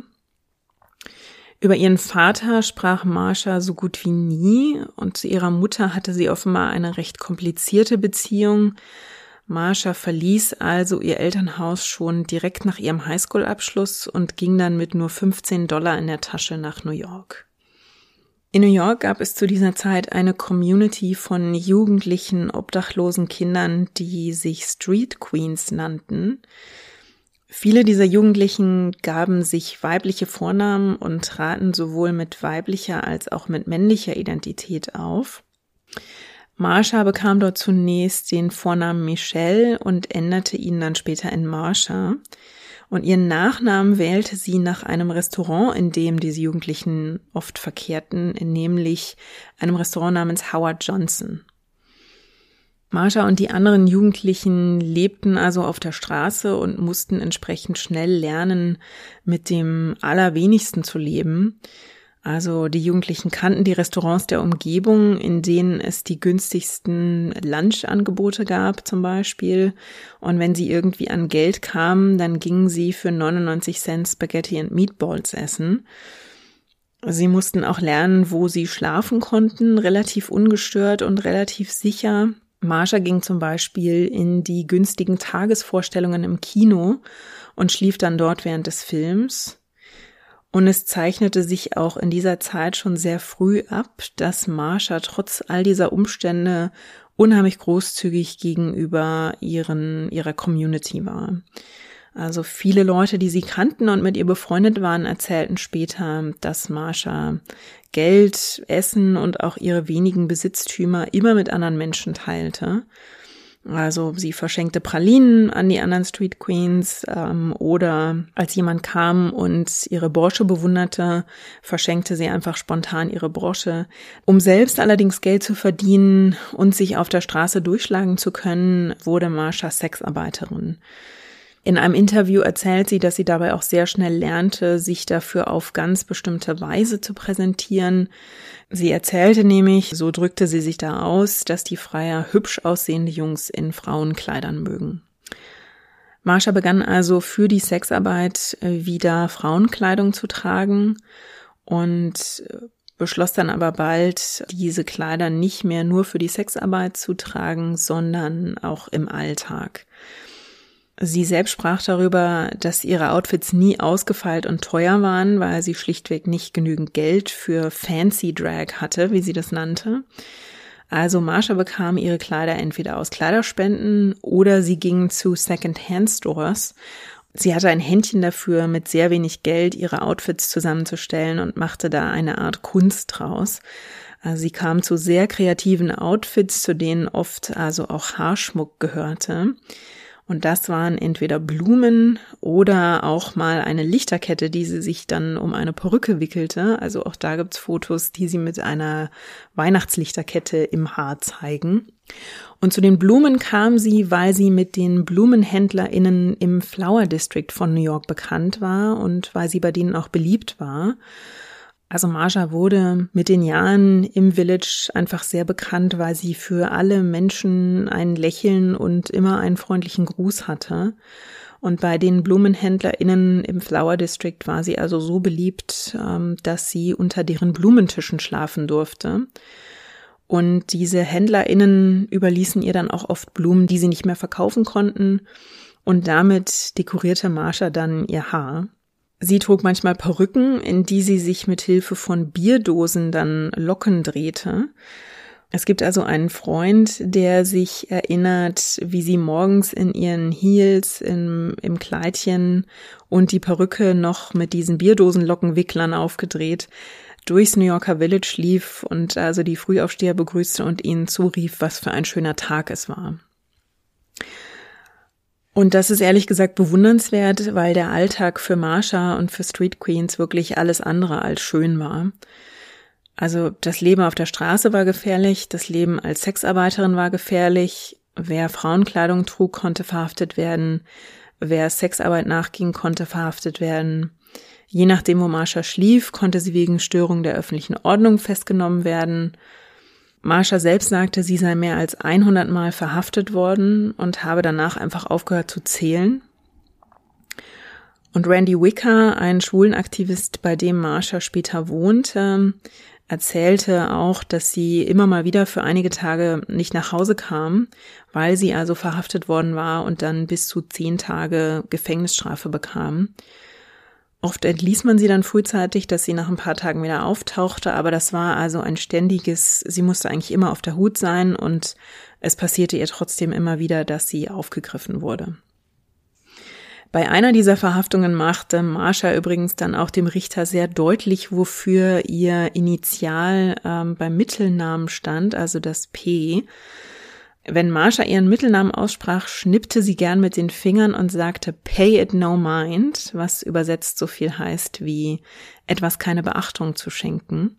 Über ihren Vater sprach Marsha so gut wie nie und zu ihrer Mutter hatte sie offenbar eine recht komplizierte Beziehung. Marsha verließ also ihr Elternhaus schon direkt nach ihrem Highschool-Abschluss und ging dann mit nur fünfzehn Dollar in der Tasche nach New York. In New York gab es zu dieser Zeit eine Community von jugendlichen, obdachlosen Kindern, die sich Street Queens nannten. Viele dieser Jugendlichen gaben sich weibliche Vornamen und traten sowohl mit weiblicher als auch mit männlicher Identität auf. Marsha bekam dort zunächst den Vornamen Michelle und änderte ihn dann später in Marsha. Und ihren Nachnamen wählte sie nach einem Restaurant, in dem diese Jugendlichen oft verkehrten, nämlich einem Restaurant namens Howard Johnson. Marsha und die anderen Jugendlichen lebten also auf der Straße und mussten entsprechend schnell lernen, mit dem Allerwenigsten zu leben. Also die Jugendlichen kannten die Restaurants der Umgebung, in denen es die günstigsten Lunchangebote gab zum Beispiel. Und wenn sie irgendwie an Geld kamen, dann gingen sie für neunundneunzig Cent Spaghetti and Meatballs essen. Sie mussten auch lernen, wo sie schlafen konnten, relativ ungestört und relativ sicher. Marsha ging zum Beispiel in die günstigen Tagesvorstellungen im Kino und schlief dann dort während des Films. Und es zeichnete sich auch in dieser Zeit schon sehr früh ab, dass Marsha trotz all dieser Umstände unheimlich großzügig gegenüber ihren, ihrer Community war. Also viele Leute, die sie kannten und mit ihr befreundet waren, erzählten später, dass Marsha Geld, Essen und auch ihre wenigen Besitztümer immer mit anderen Menschen teilte. Also sie verschenkte Pralinen an die anderen Street Queens ähm, oder als jemand kam und ihre Brosche bewunderte, verschenkte sie einfach spontan ihre Brosche. Um selbst allerdings Geld zu verdienen und sich auf der Straße durchschlagen zu können, wurde Marsha Sexarbeiterin. In einem Interview erzählt sie, dass sie dabei auch sehr schnell lernte, sich dafür auf ganz bestimmte Weise zu präsentieren. Sie erzählte nämlich, so drückte sie sich da aus, dass die Freier hübsch aussehende Jungs in Frauenkleidern mögen. Marsha begann also für die Sexarbeit wieder Frauenkleidung zu tragen und beschloss dann aber bald, diese Kleider nicht mehr nur für die Sexarbeit zu tragen, sondern auch im Alltag. Sie selbst sprach darüber, dass ihre Outfits nie ausgefeilt und teuer waren, weil sie schlichtweg nicht genügend Geld für Fancy Drag hatte, wie sie das nannte. Also Marsha bekam ihre Kleider entweder aus Kleiderspenden oder sie ging zu Second-Hand-Stores. Sie hatte ein Händchen dafür, mit sehr wenig Geld ihre Outfits zusammenzustellen und machte da eine Art Kunst draus. Also sie kam zu sehr kreativen Outfits, zu denen oft also auch Haarschmuck gehörte. Und das waren entweder Blumen oder auch mal eine Lichterkette, die sie sich dann um eine Perücke wickelte. Also auch da gibt's Fotos, die sie mit einer Weihnachtslichterkette im Haar zeigen. Und zu den Blumen kam sie, weil sie mit den BlumenhändlerInnen im Flower District von New York bekannt war und weil sie bei denen auch beliebt war. Also Marsha wurde mit den Jahren im Village einfach sehr bekannt, weil sie für alle Menschen ein Lächeln und immer einen freundlichen Gruß hatte. Und bei den BlumenhändlerInnen im Flower District war sie also so beliebt, dass sie unter deren Blumentischen schlafen durfte. Und diese HändlerInnen überließen ihr dann auch oft Blumen, die sie nicht mehr verkaufen konnten. Und damit dekorierte Marsha dann ihr Haar. Sie trug manchmal Perücken, in die sie sich mit Hilfe von Bierdosen dann Locken drehte. Es gibt also einen Freund, der sich erinnert, wie sie morgens in ihren Heels im, im Kleidchen und die Perücke noch mit diesen Bierdosenlockenwicklern aufgedreht durchs New Yorker Village lief und also die Frühaufsteher begrüßte und ihnen zurief, was für ein schöner Tag es war. Und das ist ehrlich gesagt bewundernswert, weil der Alltag für Marsha und für Street Queens wirklich alles andere als schön war. Also das Leben auf der Straße war gefährlich, das Leben als Sexarbeiterin war gefährlich, wer Frauenkleidung trug, konnte verhaftet werden, wer Sexarbeit nachging, konnte verhaftet werden. Je nachdem, wo Marsha schlief, konnte sie wegen Störung der öffentlichen Ordnung festgenommen werden. Marsha selbst sagte, sie sei mehr als hundert Mal verhaftet worden und habe danach einfach aufgehört zu zählen. Und Randy Wicker, ein Schwulenaktivist, bei dem Marsha später wohnte, erzählte auch, dass sie immer mal wieder für einige Tage nicht nach Hause kam, weil sie also verhaftet worden war und dann bis zu zehn Tage Gefängnisstrafe bekam. Oft entließ man sie dann frühzeitig, dass sie nach ein paar Tagen wieder auftauchte, aber das war also ein ständiges, sie musste eigentlich immer auf der Hut sein und es passierte ihr trotzdem immer wieder, dass sie aufgegriffen wurde. Bei einer dieser Verhaftungen machte Marsha übrigens dann auch dem Richter sehr deutlich, wofür ihr Initial ähm, beim Mittelnamen stand, also das P. Wenn Marsha ihren Mittelnamen aussprach, schnippte sie gern mit den Fingern und sagte "Pay it no mind", was übersetzt so viel heißt wie etwas keine Beachtung zu schenken.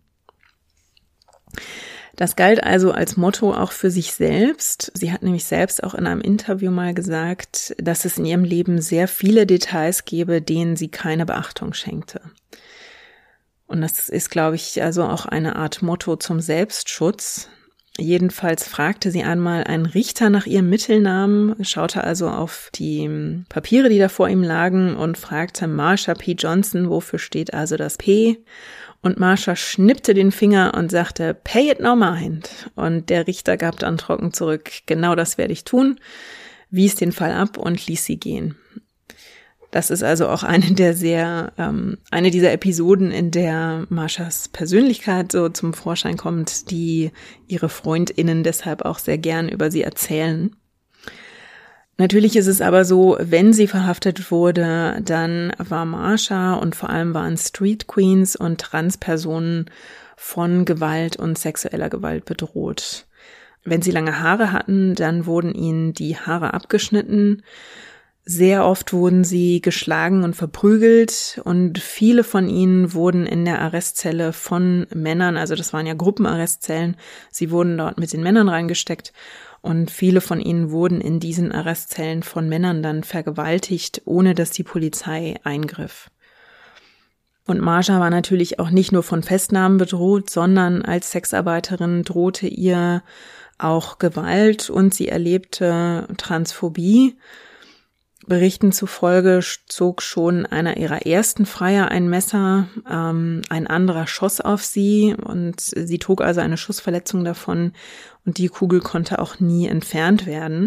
Das galt also als Motto auch für sich selbst. Sie hat nämlich selbst auch in einem Interview mal gesagt, dass es in ihrem Leben sehr viele Details gäbe, denen sie keine Beachtung schenkte. Und das ist, glaube ich, also auch eine Art Motto zum Selbstschutz. Jedenfalls fragte sie einmal einen Richter nach ihrem Mittelnamen, schaute also auf die Papiere, die da vor ihm lagen und fragte Marsha P. Johnson, wofür steht also das P? Und Marsha schnippte den Finger und sagte, "Pay it no mind." Und der Richter gab dann trocken zurück, "Genau das werde ich tun", wies den Fall ab und ließ sie gehen. Das ist also auch eine der sehr, ähm, eine dieser Episoden, in der Marshas Persönlichkeit so zum Vorschein kommt, die ihre FreundInnen deshalb auch sehr gern über sie erzählen. Natürlich ist es aber so, wenn sie verhaftet wurde, dann war Marsha und vor allem waren Street Queens und Transpersonen von Gewalt und sexueller Gewalt bedroht. Wenn sie lange Haare hatten, dann wurden ihnen die Haare abgeschnitten. Sehr oft wurden sie geschlagen und verprügelt und viele von ihnen wurden in der Arrestzelle von Männern, also das waren ja Gruppenarrestzellen, sie wurden dort mit den Männern reingesteckt und viele von ihnen wurden in diesen Arrestzellen von Männern dann vergewaltigt, ohne dass die Polizei eingriff. Und Marsha war natürlich auch nicht nur von Festnahmen bedroht, sondern als Sexarbeiterin drohte ihr auch Gewalt und sie erlebte Transphobie. Berichten zufolge zog schon einer ihrer ersten Freier ein Messer, ähm, ein anderer schoss auf sie und sie trug also eine Schussverletzung davon und die Kugel konnte auch nie entfernt werden.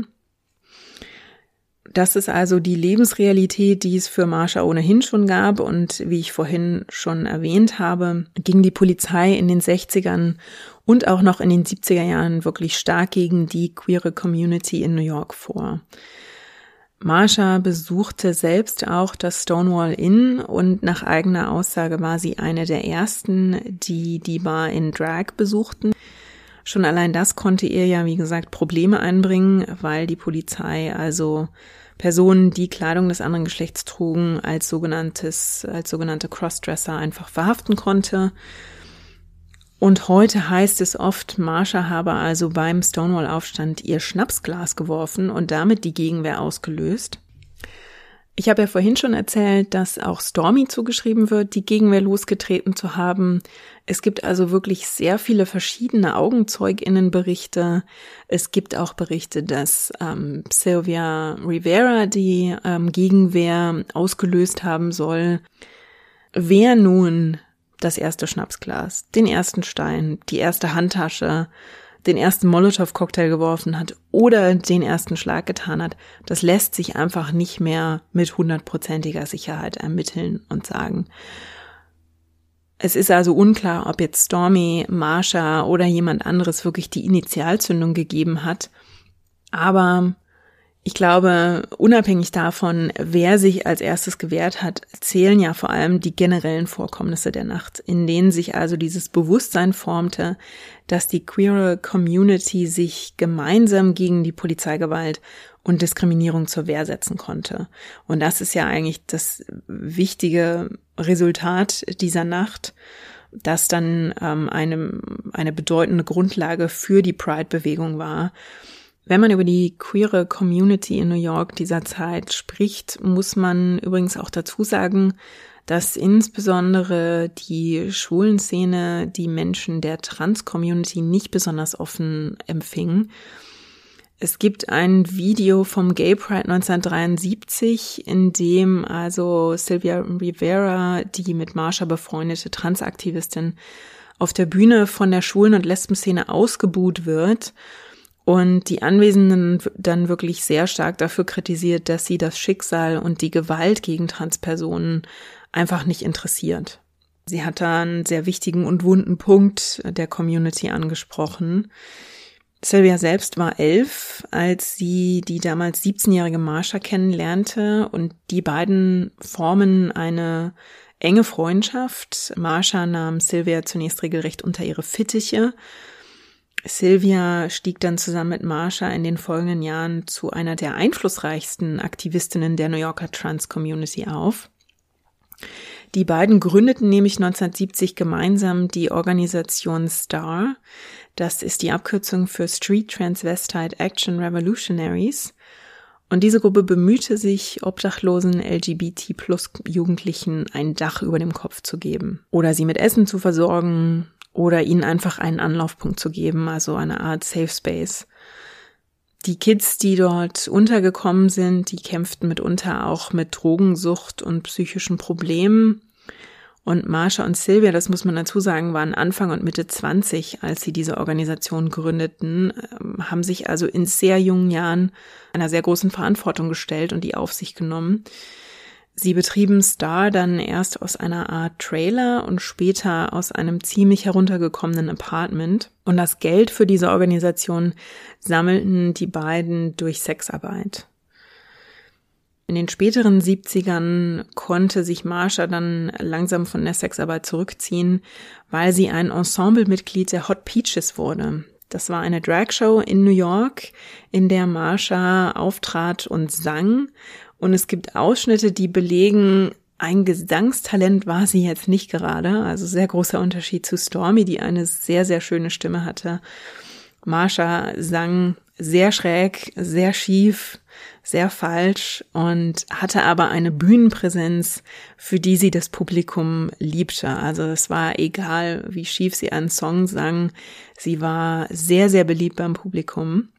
Das ist also die Lebensrealität, die es für Marsha ohnehin schon gab und wie ich vorhin schon erwähnt habe, ging die Polizei in den sechzigern und auch noch in den siebziger Jahren wirklich stark gegen die queere Community in New York vor. Marsha besuchte selbst auch das Stonewall Inn und nach eigener Aussage war sie eine der ersten, die die Bar in Drag besuchten. Schon allein das konnte ihr ja, wie gesagt, Probleme einbringen, weil die Polizei also Personen, die Kleidung des anderen Geschlechts trugen, als sogenanntes, als sogenannte Crossdresser einfach verhaften konnte. Und heute heißt es oft, Marsha habe also beim Stonewall-Aufstand ihr Schnapsglas geworfen und damit die Gegenwehr ausgelöst. Ich habe ja vorhin schon erzählt, dass auch Stormy zugeschrieben wird, die Gegenwehr losgetreten zu haben. Es gibt also wirklich sehr viele verschiedene AugenzeugInnenberichte. Es gibt auch Berichte, dass ähm, Sylvia Rivera die ähm, Gegenwehr ausgelöst haben soll. Wer nun das erste Schnapsglas, den ersten Stein, die erste Handtasche, den ersten Molotow-Cocktail geworfen hat oder den ersten Schlag getan hat, das lässt sich einfach nicht mehr mit hundertprozentiger Sicherheit ermitteln und sagen. Es ist also unklar, ob jetzt Stormy, Marsha oder jemand anderes wirklich die Initialzündung gegeben hat, aber ich glaube, unabhängig davon, wer sich als erstes gewehrt hat, zählen ja vor allem die generellen Vorkommnisse der Nacht, in denen sich also dieses Bewusstsein formte, dass die queere Community sich gemeinsam gegen die Polizeigewalt und Diskriminierung zur Wehr setzen konnte. Und das ist ja eigentlich das wichtige Resultat dieser Nacht, das dann ähm, eine, eine bedeutende Grundlage für die Pride-Bewegung war. Wenn man über die queere Community in New York dieser Zeit spricht, muss man übrigens auch dazu sagen, dass insbesondere die schwulen Szene die Menschen der Trans-Community nicht besonders offen empfing. Es gibt ein Video vom Gay Pride neunzehnhundertdreiundsiebzig, in dem also Sylvia Rivera, die mit Marsha befreundete Transaktivistin, auf der Bühne von der Schwulen- und Lesbenszene ausgebuht wird und die Anwesenden dann wirklich sehr stark dafür kritisiert, dass sie das Schicksal und die Gewalt gegen Transpersonen einfach nicht interessiert. Sie hat da einen sehr wichtigen und wunden Punkt der Community angesprochen. Sylvia selbst war elf, als sie die damals siebzehnjährige Marsha kennenlernte und die beiden formen eine enge Freundschaft. Marsha nahm Sylvia zunächst regelrecht unter ihre Fittiche. Sylvia stieg dann zusammen mit Marsha in den folgenden Jahren zu einer der einflussreichsten Aktivistinnen der New Yorker Trans-Community auf. Die beiden gründeten nämlich neunzehnhundertsiebzig gemeinsam die Organisation S T A R. Das ist die Abkürzung für Street Transvestite Action Revolutionaries. Und diese Gruppe bemühte sich, obdachlosen L G B T Plus Jugendlichen ein Dach über dem Kopf zu geben oder sie mit Essen zu versorgen oder ihnen einfach einen Anlaufpunkt zu geben, also eine Art Safe Space. Die Kids, die dort untergekommen sind, die kämpften mitunter auch mit Drogensucht und psychischen Problemen. Und Marsha und Sylvia, das muss man dazu sagen, waren Anfang und Mitte zwanzig, als sie diese Organisation gründeten, haben sich also in sehr jungen Jahren einer sehr großen Verantwortung gestellt und die auf sich genommen. Sie betrieben Star dann erst aus einer Art Trailer und später aus einem ziemlich heruntergekommenen Apartment. Und das Geld für diese Organisation sammelten die beiden durch Sexarbeit. In den späteren siebzigern konnte sich Marsha dann langsam von der Sexarbeit zurückziehen, weil sie ein Ensemblemitglied der Hot Peaches wurde. Das war eine Dragshow in New York, in der Marsha auftrat und sang. Und es gibt Ausschnitte, die belegen, ein Gesangstalent war sie jetzt nicht gerade. Also sehr großer Unterschied zu Stormy, die eine sehr, sehr schöne Stimme hatte. Marsha sang sehr schräg, sehr schief, sehr falsch und hatte aber eine Bühnenpräsenz, für die sie das Publikum liebte. Also es war egal, wie schief sie einen Song sang. Sie war sehr, sehr beliebt beim Publikum.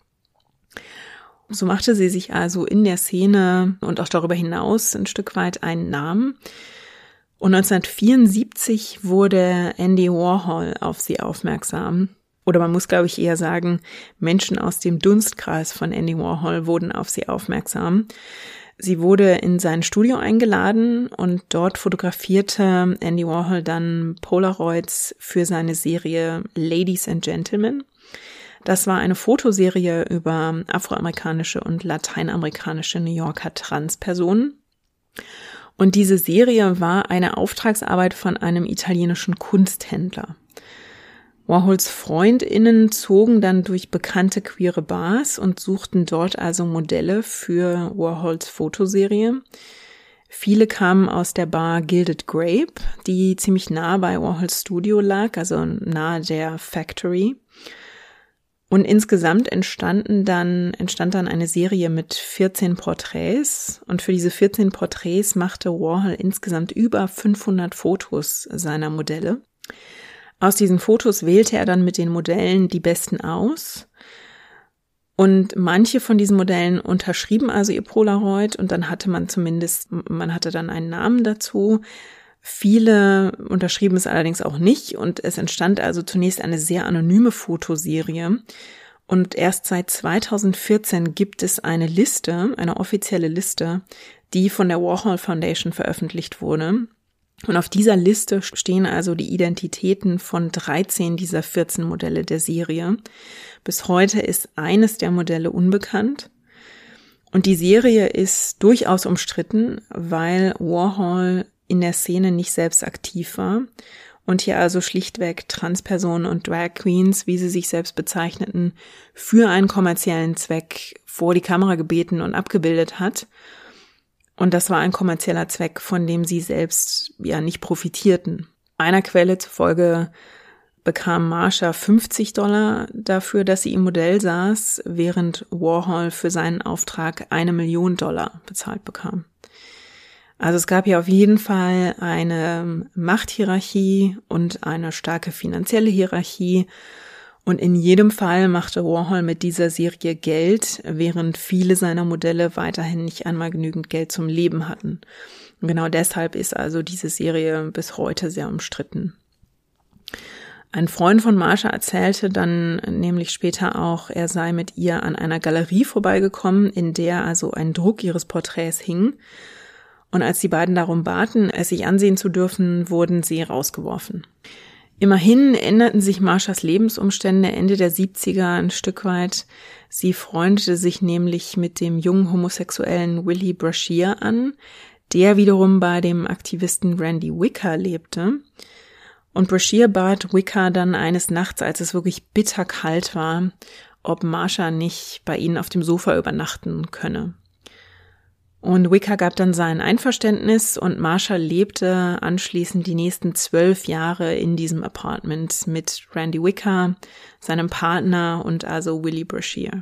So machte sie sich also in der Szene und auch darüber hinaus ein Stück weit einen Namen. Und neunzehnhundertvierundsiebzig wurde Andy Warhol auf sie aufmerksam. Oder man muss, glaube ich, eher sagen, Menschen aus dem Dunstkreis von Andy Warhol wurden auf sie aufmerksam. Sie wurde in sein Studio eingeladen und dort fotografierte Andy Warhol dann Polaroids für seine Serie Ladies and Gentlemen. Das war eine Fotoserie über afroamerikanische und lateinamerikanische New Yorker Transpersonen. Und diese Serie war eine Auftragsarbeit von einem italienischen Kunsthändler. Warhols FreundInnen zogen dann durch bekannte queere Bars und suchten dort also Modelle für Warhols Fotoserie. Viele kamen aus der Bar Gilded Grape, die ziemlich nah bei Warhols Studio lag, also nahe der Factory. Und insgesamt entstanden dann, entstand dann eine Serie mit vierzehn Porträts. Und für diese vierzehn Porträts machte Warhol insgesamt über fünfhundert Fotos seiner Modelle. Aus diesen Fotos wählte er dann mit den Modellen die besten aus. Und manche von diesen Modellen unterschrieben also ihr Polaroid und dann hatte man zumindest, man hatte dann einen Namen dazu. Viele unterschrieben es allerdings auch nicht und es entstand also zunächst eine sehr anonyme Fotoserie. Und erst seit zweitausendvierzehn gibt es eine Liste, eine offizielle Liste, die von der Warhol Foundation veröffentlicht wurde. Und auf dieser Liste stehen also die Identitäten von dreizehn dieser vierzehn Modelle der Serie. Bis heute ist eines der Modelle unbekannt. Und die Serie ist durchaus umstritten, weil Warhol in der Szene nicht selbst aktiv war und hier also schlichtweg Transpersonen und Drag Queens, wie sie sich selbst bezeichneten, für einen kommerziellen Zweck vor die Kamera gebeten und abgebildet hat. Und das war ein kommerzieller Zweck, von dem sie selbst ja nicht profitierten. Einer Quelle zufolge bekam Marsha fünfzig Dollar dafür, dass sie im Modell saß, während Warhol für seinen Auftrag eine Million Dollar bezahlt bekam. Also es gab hier auf jeden Fall eine Machthierarchie und eine starke finanzielle Hierarchie. Und in jedem Fall machte Warhol mit dieser Serie Geld, während viele seiner Modelle weiterhin nicht einmal genügend Geld zum Leben hatten. Und genau deshalb ist also diese Serie bis heute sehr umstritten. Ein Freund von Marsha erzählte dann nämlich später auch, er sei mit ihr an einer Galerie vorbeigekommen, in der also ein Druck ihres Porträts hing. Und als die beiden darum baten, es sich ansehen zu dürfen, wurden sie rausgeworfen. Immerhin änderten sich Marshas Lebensumstände Ende der siebziger ein Stück weit. Sie freundete sich nämlich mit dem jungen homosexuellen Willie Brashear an, der wiederum bei dem Aktivisten Randy Wicker lebte. Und Brashear bat Wicker dann eines Nachts, als es wirklich bitterkalt war, ob Marsha nicht bei ihnen auf dem Sofa übernachten könne. Und Wicker gab dann sein Einverständnis und Marsha lebte anschließend die nächsten zwölf Jahre in diesem Apartment mit Randy Wicker, seinem Partner und also Willie Brashear.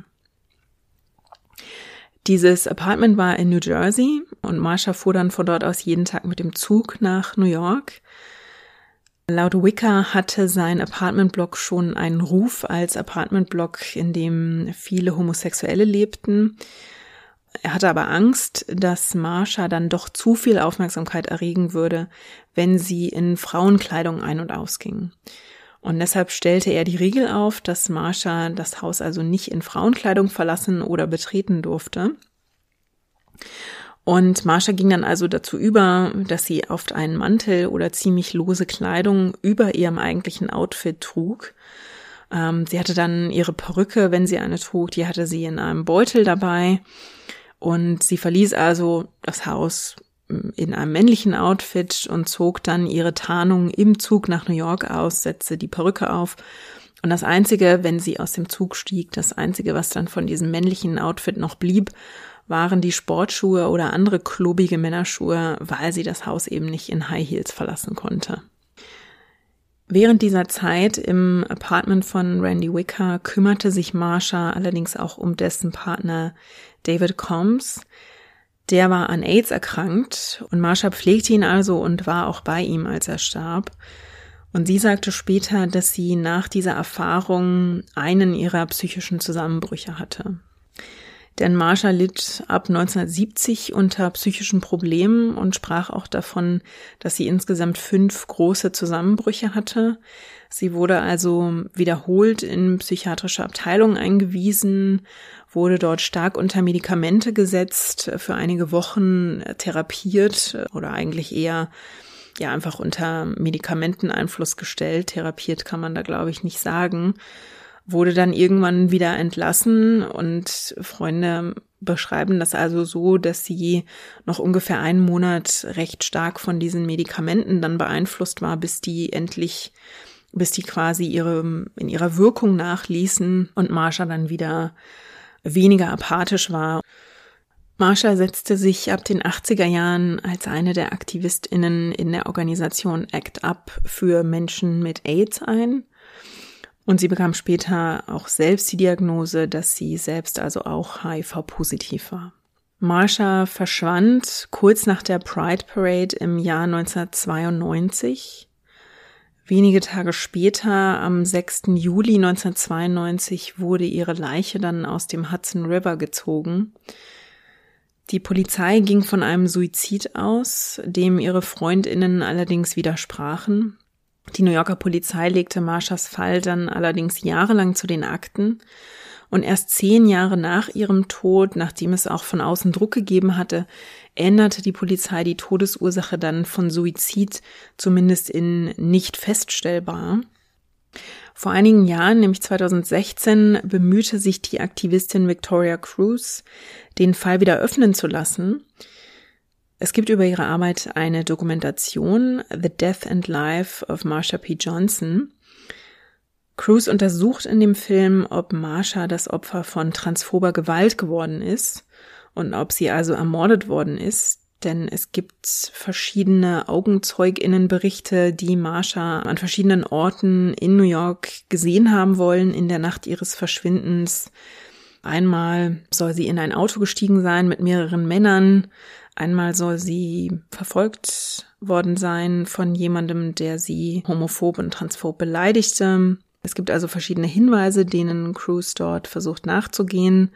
Dieses Apartment war in New Jersey und Marsha fuhr dann von dort aus jeden Tag mit dem Zug nach New York. Laut Wicker hatte sein Apartmentblock schon einen Ruf als Apartmentblock, in dem viele Homosexuelle lebten. Er hatte aber Angst, dass Marsha dann doch zu viel Aufmerksamkeit erregen würde, wenn sie in Frauenkleidung ein- und ausging. Und deshalb stellte er die Regel auf, dass Marsha das Haus also nicht in Frauenkleidung verlassen oder betreten durfte. Und Marsha ging dann also dazu über, dass sie oft einen Mantel oder ziemlich lose Kleidung über ihrem eigentlichen Outfit trug. Ähm, sie hatte dann ihre Perücke, wenn sie eine trug, die hatte sie in einem Beutel dabei. Und sie verließ also das Haus in einem männlichen Outfit und zog dann ihre Tarnung im Zug nach New York aus, setzte die Perücke auf. Und das Einzige, wenn sie aus dem Zug stieg, das Einzige, was dann von diesem männlichen Outfit noch blieb, waren die Sportschuhe oder andere klobige Männerschuhe, weil sie das Haus eben nicht in High Heels verlassen konnte. Während dieser Zeit im Apartment von Randy Wicker kümmerte sich Marsha allerdings auch um dessen Partner David Combs. Der war an AIDS erkrankt und Marsha pflegte ihn also und war auch bei ihm, als er starb. Und sie sagte später, dass sie nach dieser Erfahrung einen ihrer psychischen Zusammenbrüche hatte. Denn Marsha litt ab neunzehnhundertsiebzig unter psychischen Problemen und sprach auch davon, dass sie insgesamt fünf große Zusammenbrüche hatte. Sie wurde also wiederholt in psychiatrische Abteilungen eingewiesen, wurde dort stark unter Medikamente gesetzt, für einige Wochen therapiert oder eigentlich eher ja einfach unter Medikamenteneinfluss gestellt. Therapiert kann man da, glaube ich, nicht sagen. Wurde dann irgendwann wieder entlassen und Freunde beschreiben das also so, dass sie noch ungefähr einen Monat recht stark von diesen Medikamenten dann beeinflusst war, bis die endlich, bis die quasi ihre, in ihrer Wirkung nachließen und Marsha dann wieder weniger apathisch war. Marsha setzte sich ab den achtziger Jahren als eine der AktivistInnen in der Organisation ACT UP für Menschen mit AIDS ein. Und sie bekam später auch selbst die Diagnose, dass sie selbst also auch H I V-positiv war. Marsha verschwand kurz nach der Pride Parade im Jahr neunzehnhundertzweiundneunzig. Wenige Tage später, am sechsten Juli neunzehnhundertzweiundneunzig, wurde ihre Leiche dann aus dem Hudson River gezogen. Die Polizei ging von einem Suizid aus, dem ihre FreundInnen allerdings widersprachen. Die New Yorker Polizei legte Marshas Fall dann allerdings jahrelang zu den Akten und erst zehn Jahre nach ihrem Tod, nachdem es auch von außen Druck gegeben hatte, änderte die Polizei die Todesursache dann von Suizid zumindest in nicht feststellbar. Vor einigen Jahren, nämlich zweitausendsechzehn, bemühte sich die Aktivistin Victoria Cruz, den Fall wieder öffnen zu lassen. Es gibt über ihre Arbeit eine Dokumentation, The Death and Life of Marsha P. Johnson. Cruz untersucht in dem Film, ob Marsha das Opfer von transphober Gewalt geworden ist und ob sie also ermordet worden ist, denn es gibt verschiedene AugenzeugInnenberichte, die Marsha an verschiedenen Orten in New York gesehen haben wollen in der Nacht ihres Verschwindens. Einmal soll sie in ein Auto gestiegen sein mit mehreren Männern. Einmal soll sie verfolgt worden sein von jemandem, der sie homophob und transphob beleidigte. Es gibt also verschiedene Hinweise, denen Cruz dort versucht nachzugehen.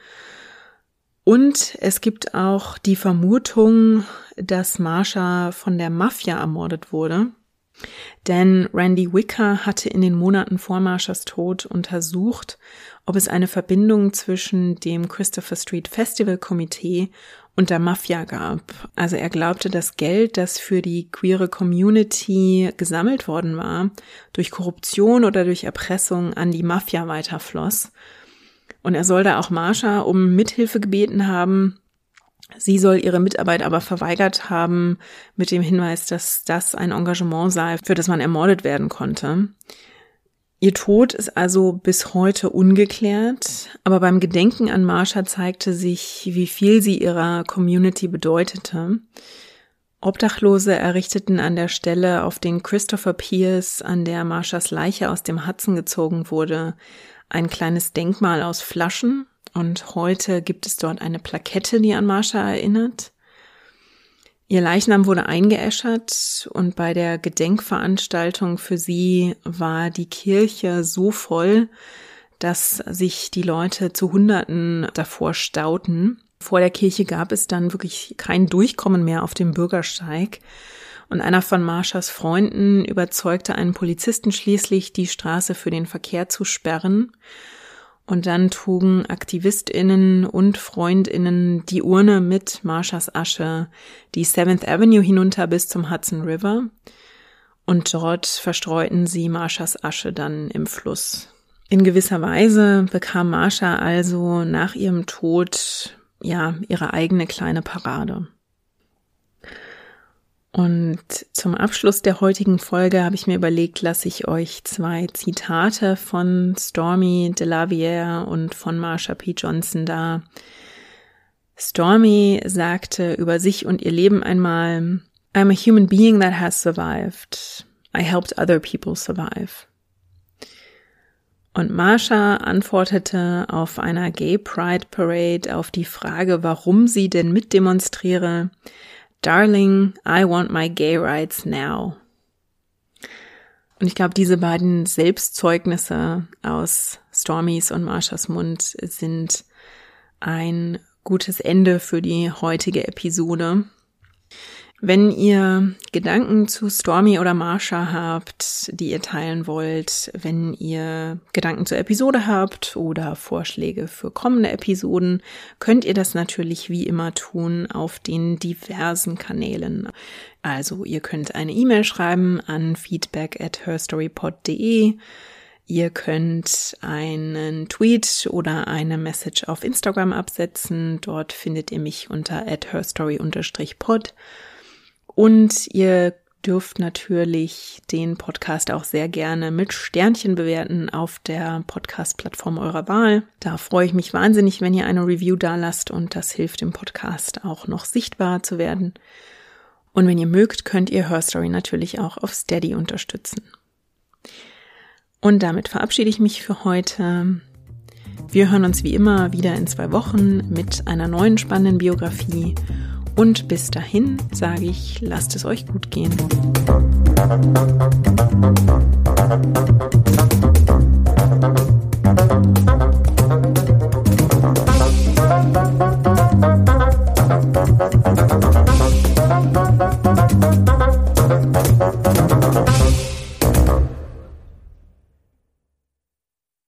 Und es gibt auch die Vermutung, dass Marsha von der Mafia ermordet wurde. Denn Randy Wicker hatte in den Monaten vor Marshas Tod untersucht, ob es eine Verbindung zwischen dem Christopher Street Festival Komitee und der Mafia gab. Also er glaubte, das Geld, das für die queere Community gesammelt worden war, durch Korruption oder durch Erpressung an die Mafia weiterfloss. Und er soll da auch Marsha um Mithilfe gebeten haben. Sie soll ihre Mitarbeit aber verweigert haben mit dem Hinweis, dass das ein Engagement sei, für das man ermordet werden konnte. Ihr Tod ist also bis heute ungeklärt, aber beim Gedenken an Marsha zeigte sich, wie viel sie ihrer Community bedeutete. Obdachlose errichteten an der Stelle, auf den Christopher Pierce, an der Marshas Leiche aus dem Hudson gezogen wurde, ein kleines Denkmal aus Flaschen und heute gibt es dort eine Plakette, die an Marsha erinnert. Ihr Leichnam wurde eingeäschert und bei der Gedenkveranstaltung für sie war die Kirche so voll, dass sich die Leute zu Hunderten davor stauten. Vor der Kirche gab es dann wirklich kein Durchkommen mehr auf dem Bürgersteig. Und einer von Marshas Freunden überzeugte einen Polizisten schließlich, die Straße für den Verkehr zu sperren. Und dann trugen AktivistInnen und FreundInnen die Urne mit Marshas Asche die Seventh Avenue hinunter bis zum Hudson River. Und dort verstreuten sie Marshas Asche dann im Fluss. In gewisser Weise bekam Marsha also nach ihrem Tod, ja, ihre eigene kleine Parade. Und zum Abschluss der heutigen Folge habe ich mir überlegt, lasse ich euch zwei Zitate von Stormy DeLaviere und von Marsha P. Johnson da. Stormy sagte über sich und ihr Leben einmal, I'm a human being that has survived. I helped other people survive. Und Marsha antwortete auf einer Gay Pride Parade auf die Frage, warum sie denn mitdemonstriere, Darling, I want my gay rights now. Und ich glaube, diese beiden Selbstzeugnisse aus Stormys und Marshas Mund sind ein gutes Ende für die heutige Episode. Wenn ihr Gedanken zu Stormy oder Marsha habt, die ihr teilen wollt, wenn ihr Gedanken zur Episode habt oder Vorschläge für kommende Episoden, könnt ihr das natürlich wie immer tun auf den diversen Kanälen. Also ihr könnt eine E-Mail schreiben an feedback at herstorypod punkt de. Ihr könnt einen Tweet oder eine Message auf Instagram absetzen. Dort findet ihr mich unter at herstory unterstrich pod. Und ihr dürft natürlich den Podcast auch sehr gerne mit Sternchen bewerten auf der Podcast-Plattform eurer Wahl. Da freue ich mich wahnsinnig, wenn ihr eine Review dalasst und das hilft dem Podcast auch noch sichtbarer zu werden. Und wenn ihr mögt, könnt ihr Herstory natürlich auch auf Steady unterstützen. Und damit verabschiede ich mich für heute. Wir hören uns wie immer wieder in zwei Wochen mit einer neuen spannenden Biografie. Und bis dahin sage ich, lasst es euch gut gehen. Musik